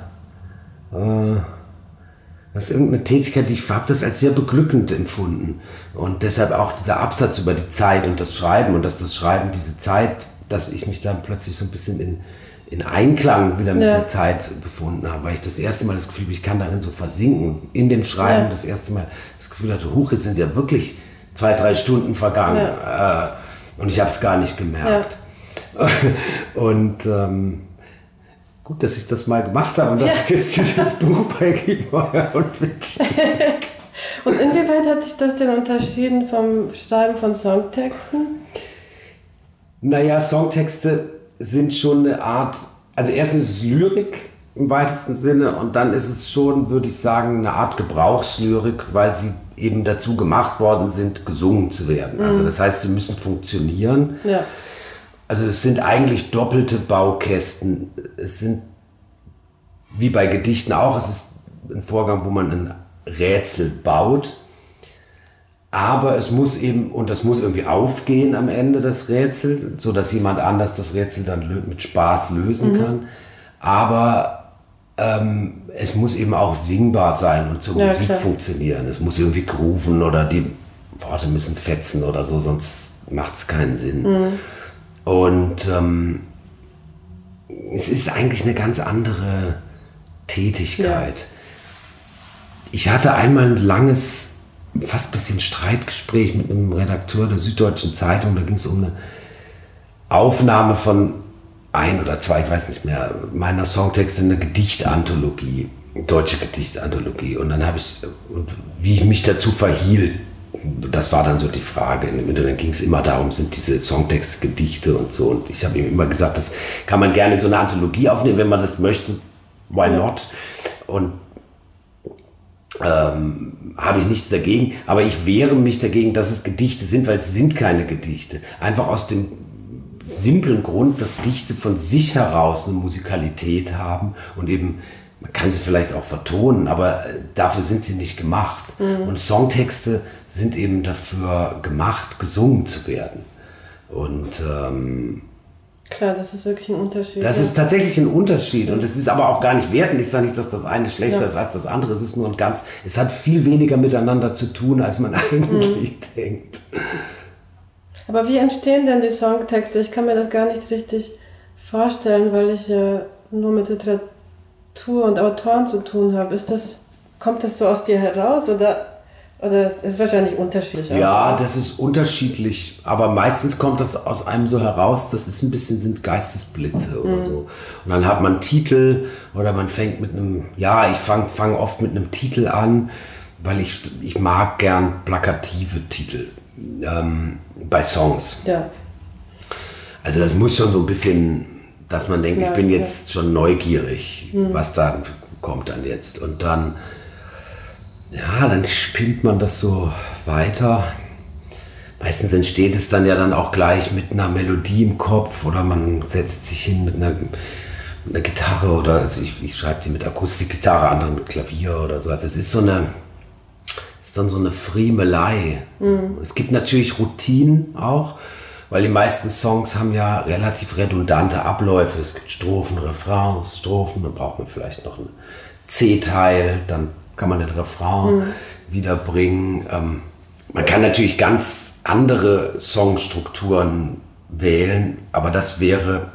das ist irgendeine Tätigkeit, ich habe das als sehr beglückend empfunden. Und deshalb auch dieser Absatz über die Zeit und das Schreiben und dass das Schreiben diese Zeit, dass ich mich dann plötzlich so ein bisschen in Einklang wieder mit der Zeit befunden habe, weil ich das erste Mal das Gefühl habe, ich kann darin so versinken. In dem Schreiben das erste Mal das Gefühl hatte, jetzt sind ja wirklich 2-3 Stunden vergangen und ich habe es gar nicht gemerkt. Und gut, dass ich das mal gemacht habe und das ist jetzt dieses Buch bei Giebeuer und Witsch. Und inwieweit hat sich das denn unterschieden vom Schreiben von Songtexten? Naja, Songtexte sind schon eine Art, also erstens ist es Lyrik im weitesten Sinne und dann ist es schon, würde ich sagen, eine Art Gebrauchslyrik, weil sie eben dazu gemacht worden sind, gesungen zu werden. Also das heißt, sie müssen funktionieren. Ja. Also es sind eigentlich doppelte Baukästen. Es sind, wie bei Gedichten auch, es ist ein Vorgang, wo man ein Rätsel baut. Aber es muss eben, und das muss irgendwie aufgehen am Ende, das Rätsel, sodass jemand anders das Rätsel dann mit Spaß lösen kann. Aber es muss eben auch singbar sein und zur Musik funktionieren. Es muss irgendwie grooven oder die Worte müssen fetzen oder so, sonst macht es keinen Sinn. Und es ist eigentlich eine ganz andere Tätigkeit. Ja. Ich hatte einmal ein langes, fast ein bisschen Streitgespräch mit einem Redakteur der Süddeutschen Zeitung. Da ging es um eine Aufnahme von ein oder zwei, ich weiß nicht mehr, meiner Songtexte, eine Gedichtanthologie, deutsche Gedichtanthologie. Und dann habe ich, wie ich mich dazu verhielt, das war dann so die Frage. Und dann ging es immer darum, sind diese Songtexte Gedichte und so. Und ich habe ihm immer gesagt, das kann man gerne in so eine Anthologie aufnehmen, wenn man das möchte. Why not? Und habe ich nichts dagegen, aber ich wehre mich dagegen, dass es Gedichte sind, weil es sind keine Gedichte. Einfach aus dem simplen Grund, dass Gedichte von sich heraus eine Musikalität haben und eben, man kann sie vielleicht auch vertonen, aber dafür sind sie nicht gemacht. Und Songtexte sind eben dafür gemacht, gesungen zu werden. Und klar, das ist wirklich ein Unterschied. Das ist tatsächlich ein Unterschied und es ist aber auch gar nicht wertend. Ich sage nicht, dass das eine schlechter ist als das andere. Es ist nur es hat viel weniger miteinander zu tun, als man eigentlich denkt. Aber wie entstehen denn die Songtexte? Ich kann mir das gar nicht richtig vorstellen, weil ich ja nur mit Literatur und Autoren zu tun habe. Kommt das so aus dir heraus oder ist wahrscheinlich unterschiedlich? Ja, das ist unterschiedlich, aber meistens kommt das aus einem so heraus, das ist ein bisschen, sind Geistesblitze oder so. Und dann hat man einen Titel oder man fängt mit einem, ich fange oft mit einem Titel an, weil ich mag gern plakative Titel bei Songs. Ja. Also das muss schon so ein bisschen, dass man denkt, ich bin jetzt schon neugierig, was da kommt dann jetzt. Und dann spinnt man das so weiter. Meistens entsteht es dann ja dann auch gleich mit einer Melodie im Kopf oder man setzt sich hin mit einer Gitarre oder also ich schreibe die mit Akustikgitarre, andere mit Klavier oder so. Also es ist dann so eine Friemelei. Es gibt natürlich Routinen auch, weil die meisten Songs haben ja relativ redundante Abläufe. Es gibt Strophen, Refrains, Strophen, dann braucht man vielleicht noch einen C-Teil, dann kann man den Refrain wiederbringen. Man kann natürlich ganz andere Songstrukturen wählen, aber das wäre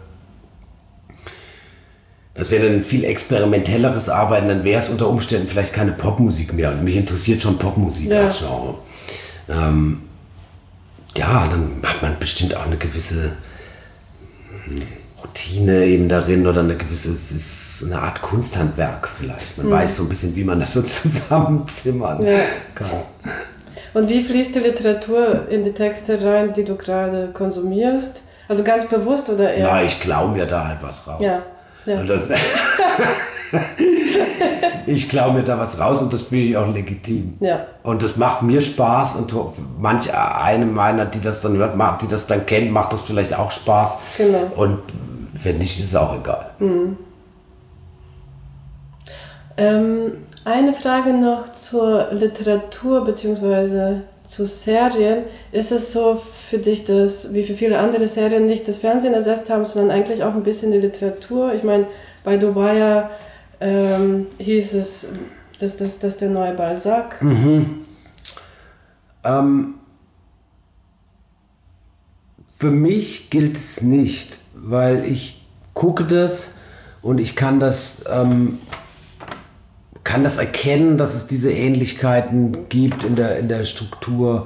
dann ein viel experimentelleres Arbeiten, dann wäre es unter Umständen vielleicht keine Popmusik mehr. Und mich interessiert schon Popmusik als Genre. Dann hat man bestimmt auch eine gewisse Routine eben darin oder es ist eine Art Kunsthandwerk vielleicht. Man weiß so ein bisschen, wie man das so zusammenzimmern kann. Und wie fließt die Literatur in die Texte rein, die du gerade konsumierst? Also ganz bewusst oder eher? Ja, ich klaue mir da halt was raus. Ja. Und ich klaue mir da was raus und das finde ich auch legitim. Ja. Und das macht mir Spaß und einem meiner, die das dann hört, die das dann kennt, macht das vielleicht auch Spaß. Genau. Und wenn nicht, ist es auch egal. Eine Frage noch zur Literatur bzw. zu Serien. Ist es so für dich, dass wie für viele andere Serien nicht das Fernsehen ersetzt haben, sondern eigentlich auch ein bisschen die Literatur? Ich meine, bei The Wire hieß es, dass der neue Balzac. Für mich gilt es nicht, weil ich gucke das und ich kann das erkennen, dass es diese Ähnlichkeiten gibt in der Struktur.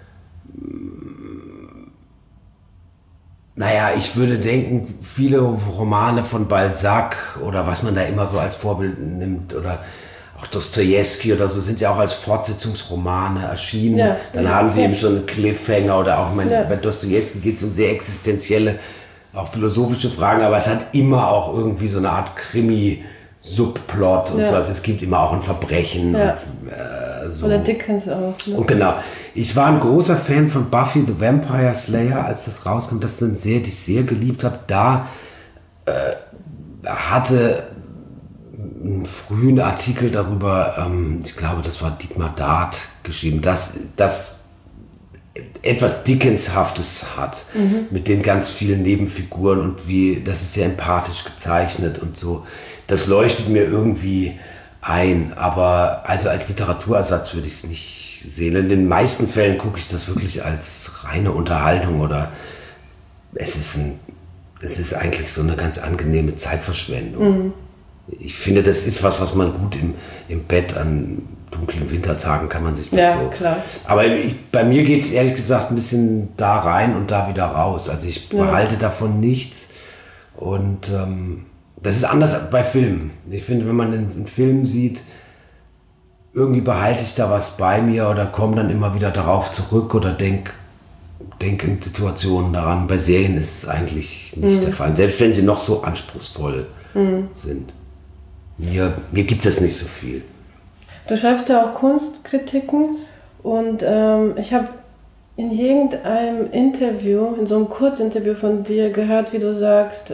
Naja, ich würde denken, viele Romane von Balzac oder was man da immer so als Vorbild nimmt oder auch Dostojewski oder so sind ja auch als Fortsetzungsromane erschienen. Ja, dann haben sie eben schon einen Cliffhanger oder auch bei Dostojewski geht es um sehr existenzielle, auch philosophische Fragen, aber es hat immer auch irgendwie so eine Art Krimi-Subplot und so. Also es gibt immer auch ein Verbrechen. Ja. Und, so. Oder Dickens auch. Ne? Und genau. Ich war ein großer Fan von Buffy the Vampire Slayer, als das rauskam. Das ist eine Serie, die ich sehr geliebt habe. Da hatte einen frühen Artikel darüber, ich glaube, das war Dietmar Dart geschrieben, dass das etwas Dickenshaftes hat, mit den ganz vielen Nebenfiguren und das ist sehr empathisch gezeichnet und so. Das leuchtet mir irgendwie ein, aber also als Literaturersatz würde ich es nicht sehen. In den meisten Fällen gucke ich das wirklich als reine Unterhaltung oder es ist eigentlich so eine ganz angenehme Zeitverschwendung. Ich finde, das ist was man gut im Bett an dunklen Wintertagen kann man sich das so... Klar. Aber bei mir geht es ehrlich gesagt ein bisschen da rein und da wieder raus. Also ich behalte davon nichts und das ist anders bei Filmen. Ich finde, wenn man einen Film sieht, irgendwie behalte ich da was bei mir oder komme dann immer wieder darauf zurück oder denke in Situationen daran. Bei Serien ist es eigentlich nicht der Fall. Selbst wenn sie noch so anspruchsvoll sind. Mir gibt es nicht so viel. Du schreibst ja auch Kunstkritiken und ich habe in irgendeinem Interview, in so einem Kurzinterview von dir gehört, wie du sagst,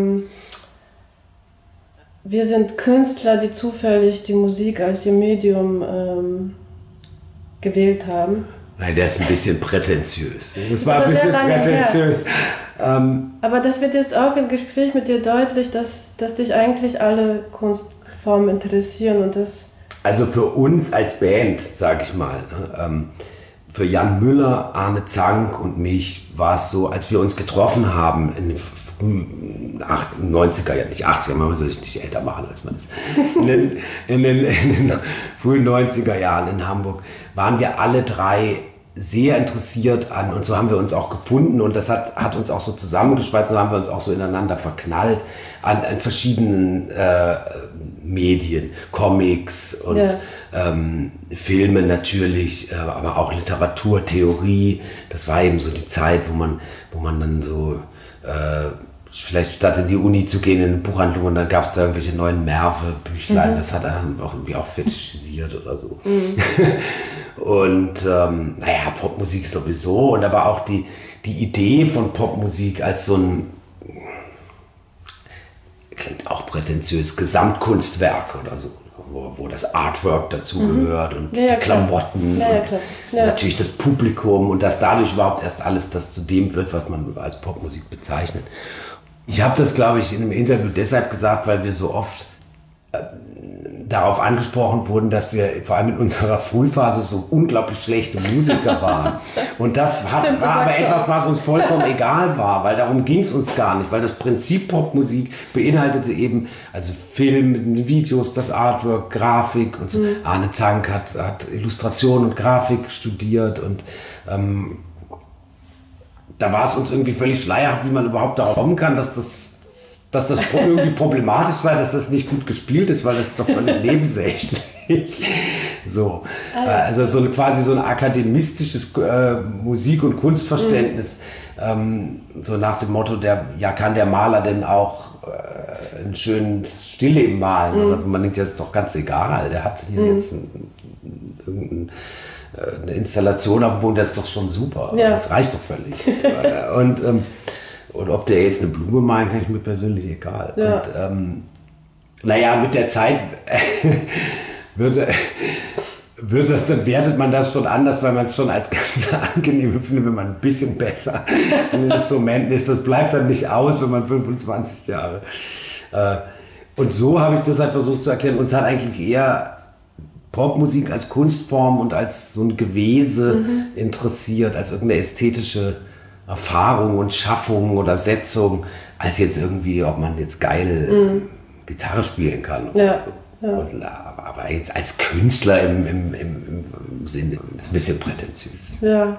wir sind Künstler, die zufällig die Musik als ihr Medium gewählt haben. Nein, der ist ein bisschen prätentiös. Das war ein bisschen prätentiös. Aber das wird jetzt auch im Gespräch mit dir deutlich, dass dich eigentlich alle Kunstformen interessieren und das... Also für uns als Band, sage ich mal, für Jan Müller, Arne Zank und mich war es so, als wir uns getroffen haben in den frühen 90er Jahren, nicht 80er, man soll sich nicht älter machen, als man ist, in den frühen 90er Jahren in Hamburg, waren wir alle drei sehr interessiert an und so haben wir uns auch gefunden und das hat uns auch so zusammengeschweißt, so haben wir uns auch so ineinander verknallt an verschiedenen Medien, Comics und Filme natürlich, aber auch Literatur, Theorie. Das war eben so die Zeit, wo man dann so vielleicht statt in die Uni zu gehen in eine Buchhandlung und dann gab es da irgendwelche neuen Merve-Büchlein. Das hat er auch irgendwie auch fetischisiert oder so. Und Popmusik sowieso und aber auch die Idee von Popmusik als so ein, klingt auch prätentiös, Gesamtkunstwerk oder so, wo das Artwork dazu gehört und die Klamotten und natürlich das Publikum und dass dadurch überhaupt erst alles das zu dem wird, was man als Popmusik bezeichnet. Ich habe das, glaube ich, in einem Interview deshalb gesagt, weil wir so oft darauf angesprochen wurden, dass wir vor allem in unserer Frühphase so unglaublich schlechte Musiker waren. Und das war aber etwas, was uns vollkommen egal war, weil darum ging es uns gar nicht, weil das Prinzip Popmusik beinhaltete eben, also Film, Videos, das Artwork, Grafik und so. Arne Zank hat Illustration und Grafik studiert und da war es uns irgendwie völlig schleierhaft, wie man überhaupt darauf kommen kann, dass das irgendwie problematisch sei, dass das nicht gut gespielt ist, weil das ist doch völlig nebensächlich. So. Also quasi so ein akademistisches Musik- und Kunstverständnis, so nach dem Motto, kann der Maler denn auch einen schönen Stille im Malen? Also man denkt, das ist doch ganz egal, der hat hier jetzt eine Installation auf dem Boden, das ist doch schon super. Ja. Das reicht doch völlig. Und ob der jetzt eine Blume meint, kann ich mir persönlich egal. Ja. Und mit der Zeit wertet man das schon anders, weil man es schon als ganz angenehm findet, wenn man ein bisschen besser in Instrumenten ist. Das bleibt dann nicht aus, wenn man 25 Jahre. Und so habe ich das halt versucht zu erklären. Uns hat eigentlich eher Popmusik als Kunstform und als so ein Gewese interessiert, als irgendeine ästhetische Erfahrung und Schaffung oder Setzung, als jetzt irgendwie, ob man jetzt geil Gitarre spielen kann oder so. Ja. Aber jetzt als Künstler im Sinne, ist ein bisschen prätentiös. Ja.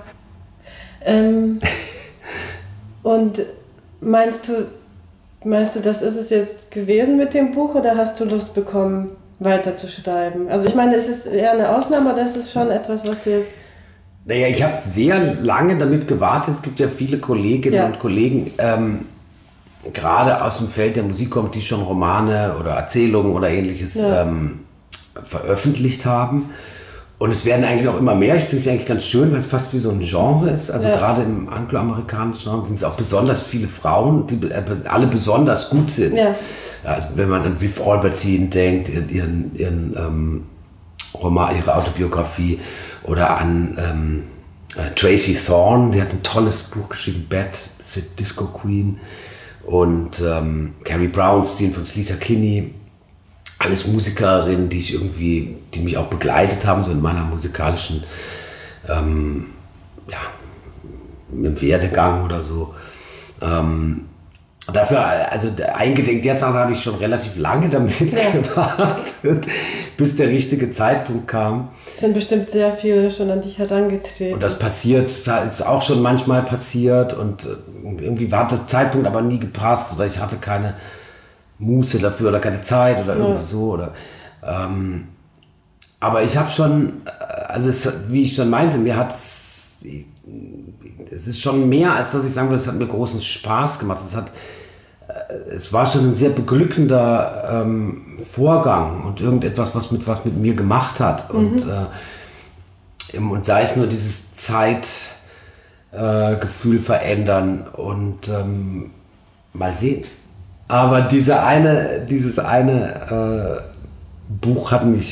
Und meinst du, das ist es jetzt gewesen mit dem Buch oder hast du Lust bekommen, weiter zu schreiben? Also ich meine, es ist eher eine Ausnahme, oder ist es schon etwas, was du jetzt... Naja, ich habe sehr lange damit gewartet. Es gibt ja viele Kolleginnen und Kollegen, gerade aus dem Feld der Musik kommt, die schon Romane oder Erzählungen oder ähnliches veröffentlicht haben. Und es werden eigentlich auch immer mehr. Ich finde es eigentlich ganz schön, weil es fast wie so ein Genre ist. Also gerade im angloamerikanischen Raum sind es auch besonders viele Frauen, die alle besonders gut sind. Ja. Ja, wenn man an Viv Albertine denkt, ihren Roman, ihre Autobiografie, oder an Tracy Thorn, die hat ein tolles Buch geschrieben, Bad Disco Queen, und Carrie Brownstein von Sleater Kinney. Alles Musikerinnen, die mich auch begleitet haben, so in meiner musikalischen im Werdegang oder so. Dafür, also eingedenk der Tatsache habe ich schon relativ lange damit gewartet, bis der richtige Zeitpunkt kam. Es sind bestimmt sehr viele schon an dich herangetreten. Und das ist auch schon manchmal passiert, und irgendwie war der Zeitpunkt aber nie gepasst, oder ich hatte keine Muße dafür oder keine Zeit oder irgendwie so. Oder, aber ich habe schon, wie ich schon meinte, es ist schon mehr, als dass ich sagen würde, es hat mir großen Spaß gemacht. Es war schon ein sehr beglückender Vorgang und irgendetwas, was mit mir gemacht hat. Und sei es nur dieses Zeitgefühl verändern und mal sehen. Aber dieses eine Buch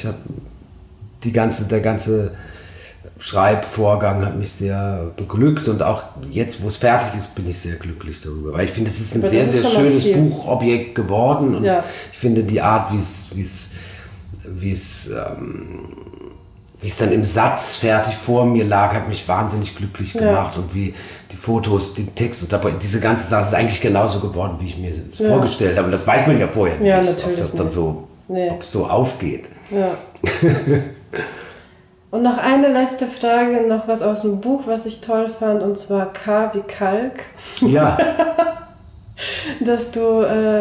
der ganze Schreibvorgang hat mich sehr beglückt, und auch jetzt, wo es fertig ist, bin ich sehr glücklich darüber. Weil ich finde, es ist ein sehr, sehr schönes Buchobjekt geworden, und ich finde die Art, wie es dann im Satz fertig vor mir lag, hat mich wahnsinnig glücklich gemacht, und wie die Fotos, den Text und dabei, diese ganze Sache ist eigentlich genauso geworden, wie ich mir es vorgestellt habe. Und das weiß man ja vorher nicht, ob das dann ob es so aufgeht. Ja. Und noch eine letzte Frage, noch was aus dem Buch, was ich toll fand, und zwar K wie Kalk. Ja. dass du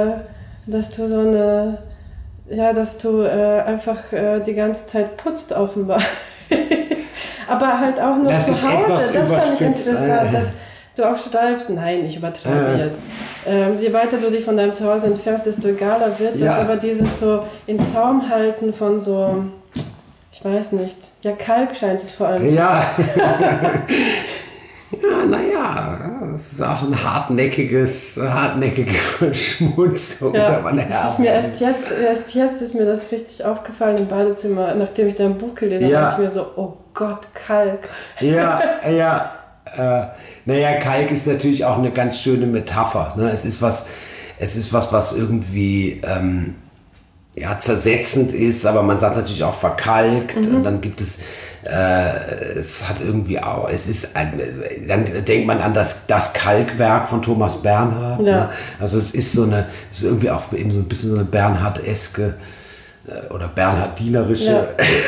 einfach die ganze Zeit putzt, offenbar. Aber halt auch nur das zu Hause. Das fand ich interessant, dass du auch schreibst, nein, ich übertreibe jetzt. Je weiter du dich von deinem Zuhause entfernst, desto egaler wird das. Aber dieses so in Zaum halten von so, ich weiß nicht, Kalk scheint es vor allem zu sein. Ja, es ist auch eine hartnäckige Verschmutzung. Das ist mir erst jetzt ist mir das richtig aufgefallen im Badezimmer, nachdem ich dein Buch gelesen habe, dachte ich mir so, oh Gott, Kalk. Kalk ist natürlich auch eine ganz schöne Metapher. Ne? Es ist was, was irgendwie zersetzend ist, aber man sagt natürlich auch verkalkt, und dann gibt es hat irgendwie auch, dann denkt man an das Kalkwerk von Thomas Bernhard. Ne? Also es ist irgendwie auch eben so ein bisschen so eine Bernhard-eske oder Bernharddinerische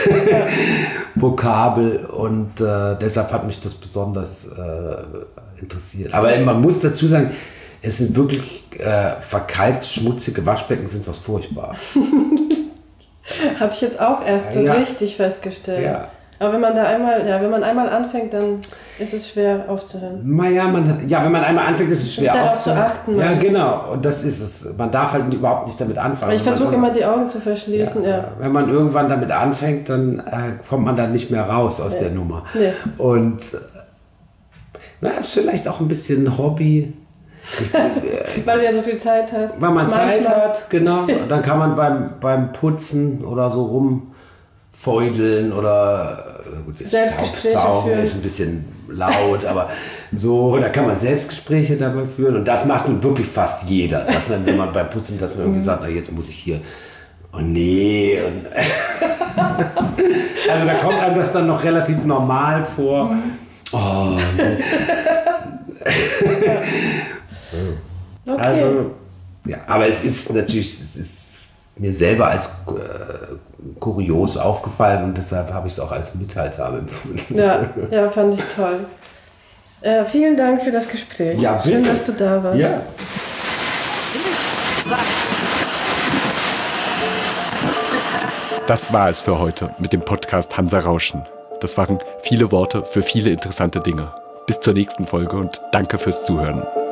Vokabel, und deshalb hat mich das besonders interessiert. Aber man muss dazu sagen, es sind wirklich verkalkt, schmutzige Waschbecken sind was furchtbar. Habe ich jetzt auch erst so richtig festgestellt. Ja. Aber wenn man einmal anfängt, dann ist es schwer aufzuhören. Wenn man einmal anfängt, ist es schwer darauf zu achten. Ja, genau. Und das ist es. Man darf halt überhaupt nicht damit anfangen. Aber ich versuche immer die Augen zu verschließen. Wenn man irgendwann damit anfängt, dann kommt man da nicht mehr raus aus der Nummer. Nee. Und ist vielleicht auch ein bisschen ein Hobby. Weil du ja so viel Zeit hast. Weil man Zeit hat, genau. Dann kann man beim Putzen oder so rumfeudeln oder Staubsaugen ist ein bisschen laut, aber so, da kann man Selbstgespräche dabei führen, und das macht nun wirklich fast jeder, dass man, wenn man beim Putzen, dass man irgendwie sagt, jetzt muss ich hier, oh nee, und also da kommt einem das dann noch relativ normal vor. Oh, nee. Okay. Also, aber es ist mir selber als kurios aufgefallen, und deshalb habe ich es auch als mitteilsam empfunden. Ja, fand ich toll. Vielen Dank für das Gespräch. Ja, bitte. Schön, dass du da warst. Ja. Das war es für heute mit dem Podcast Hansa Rauschen. Das waren viele Worte für viele interessante Dinge. Bis zur nächsten Folge und danke fürs Zuhören.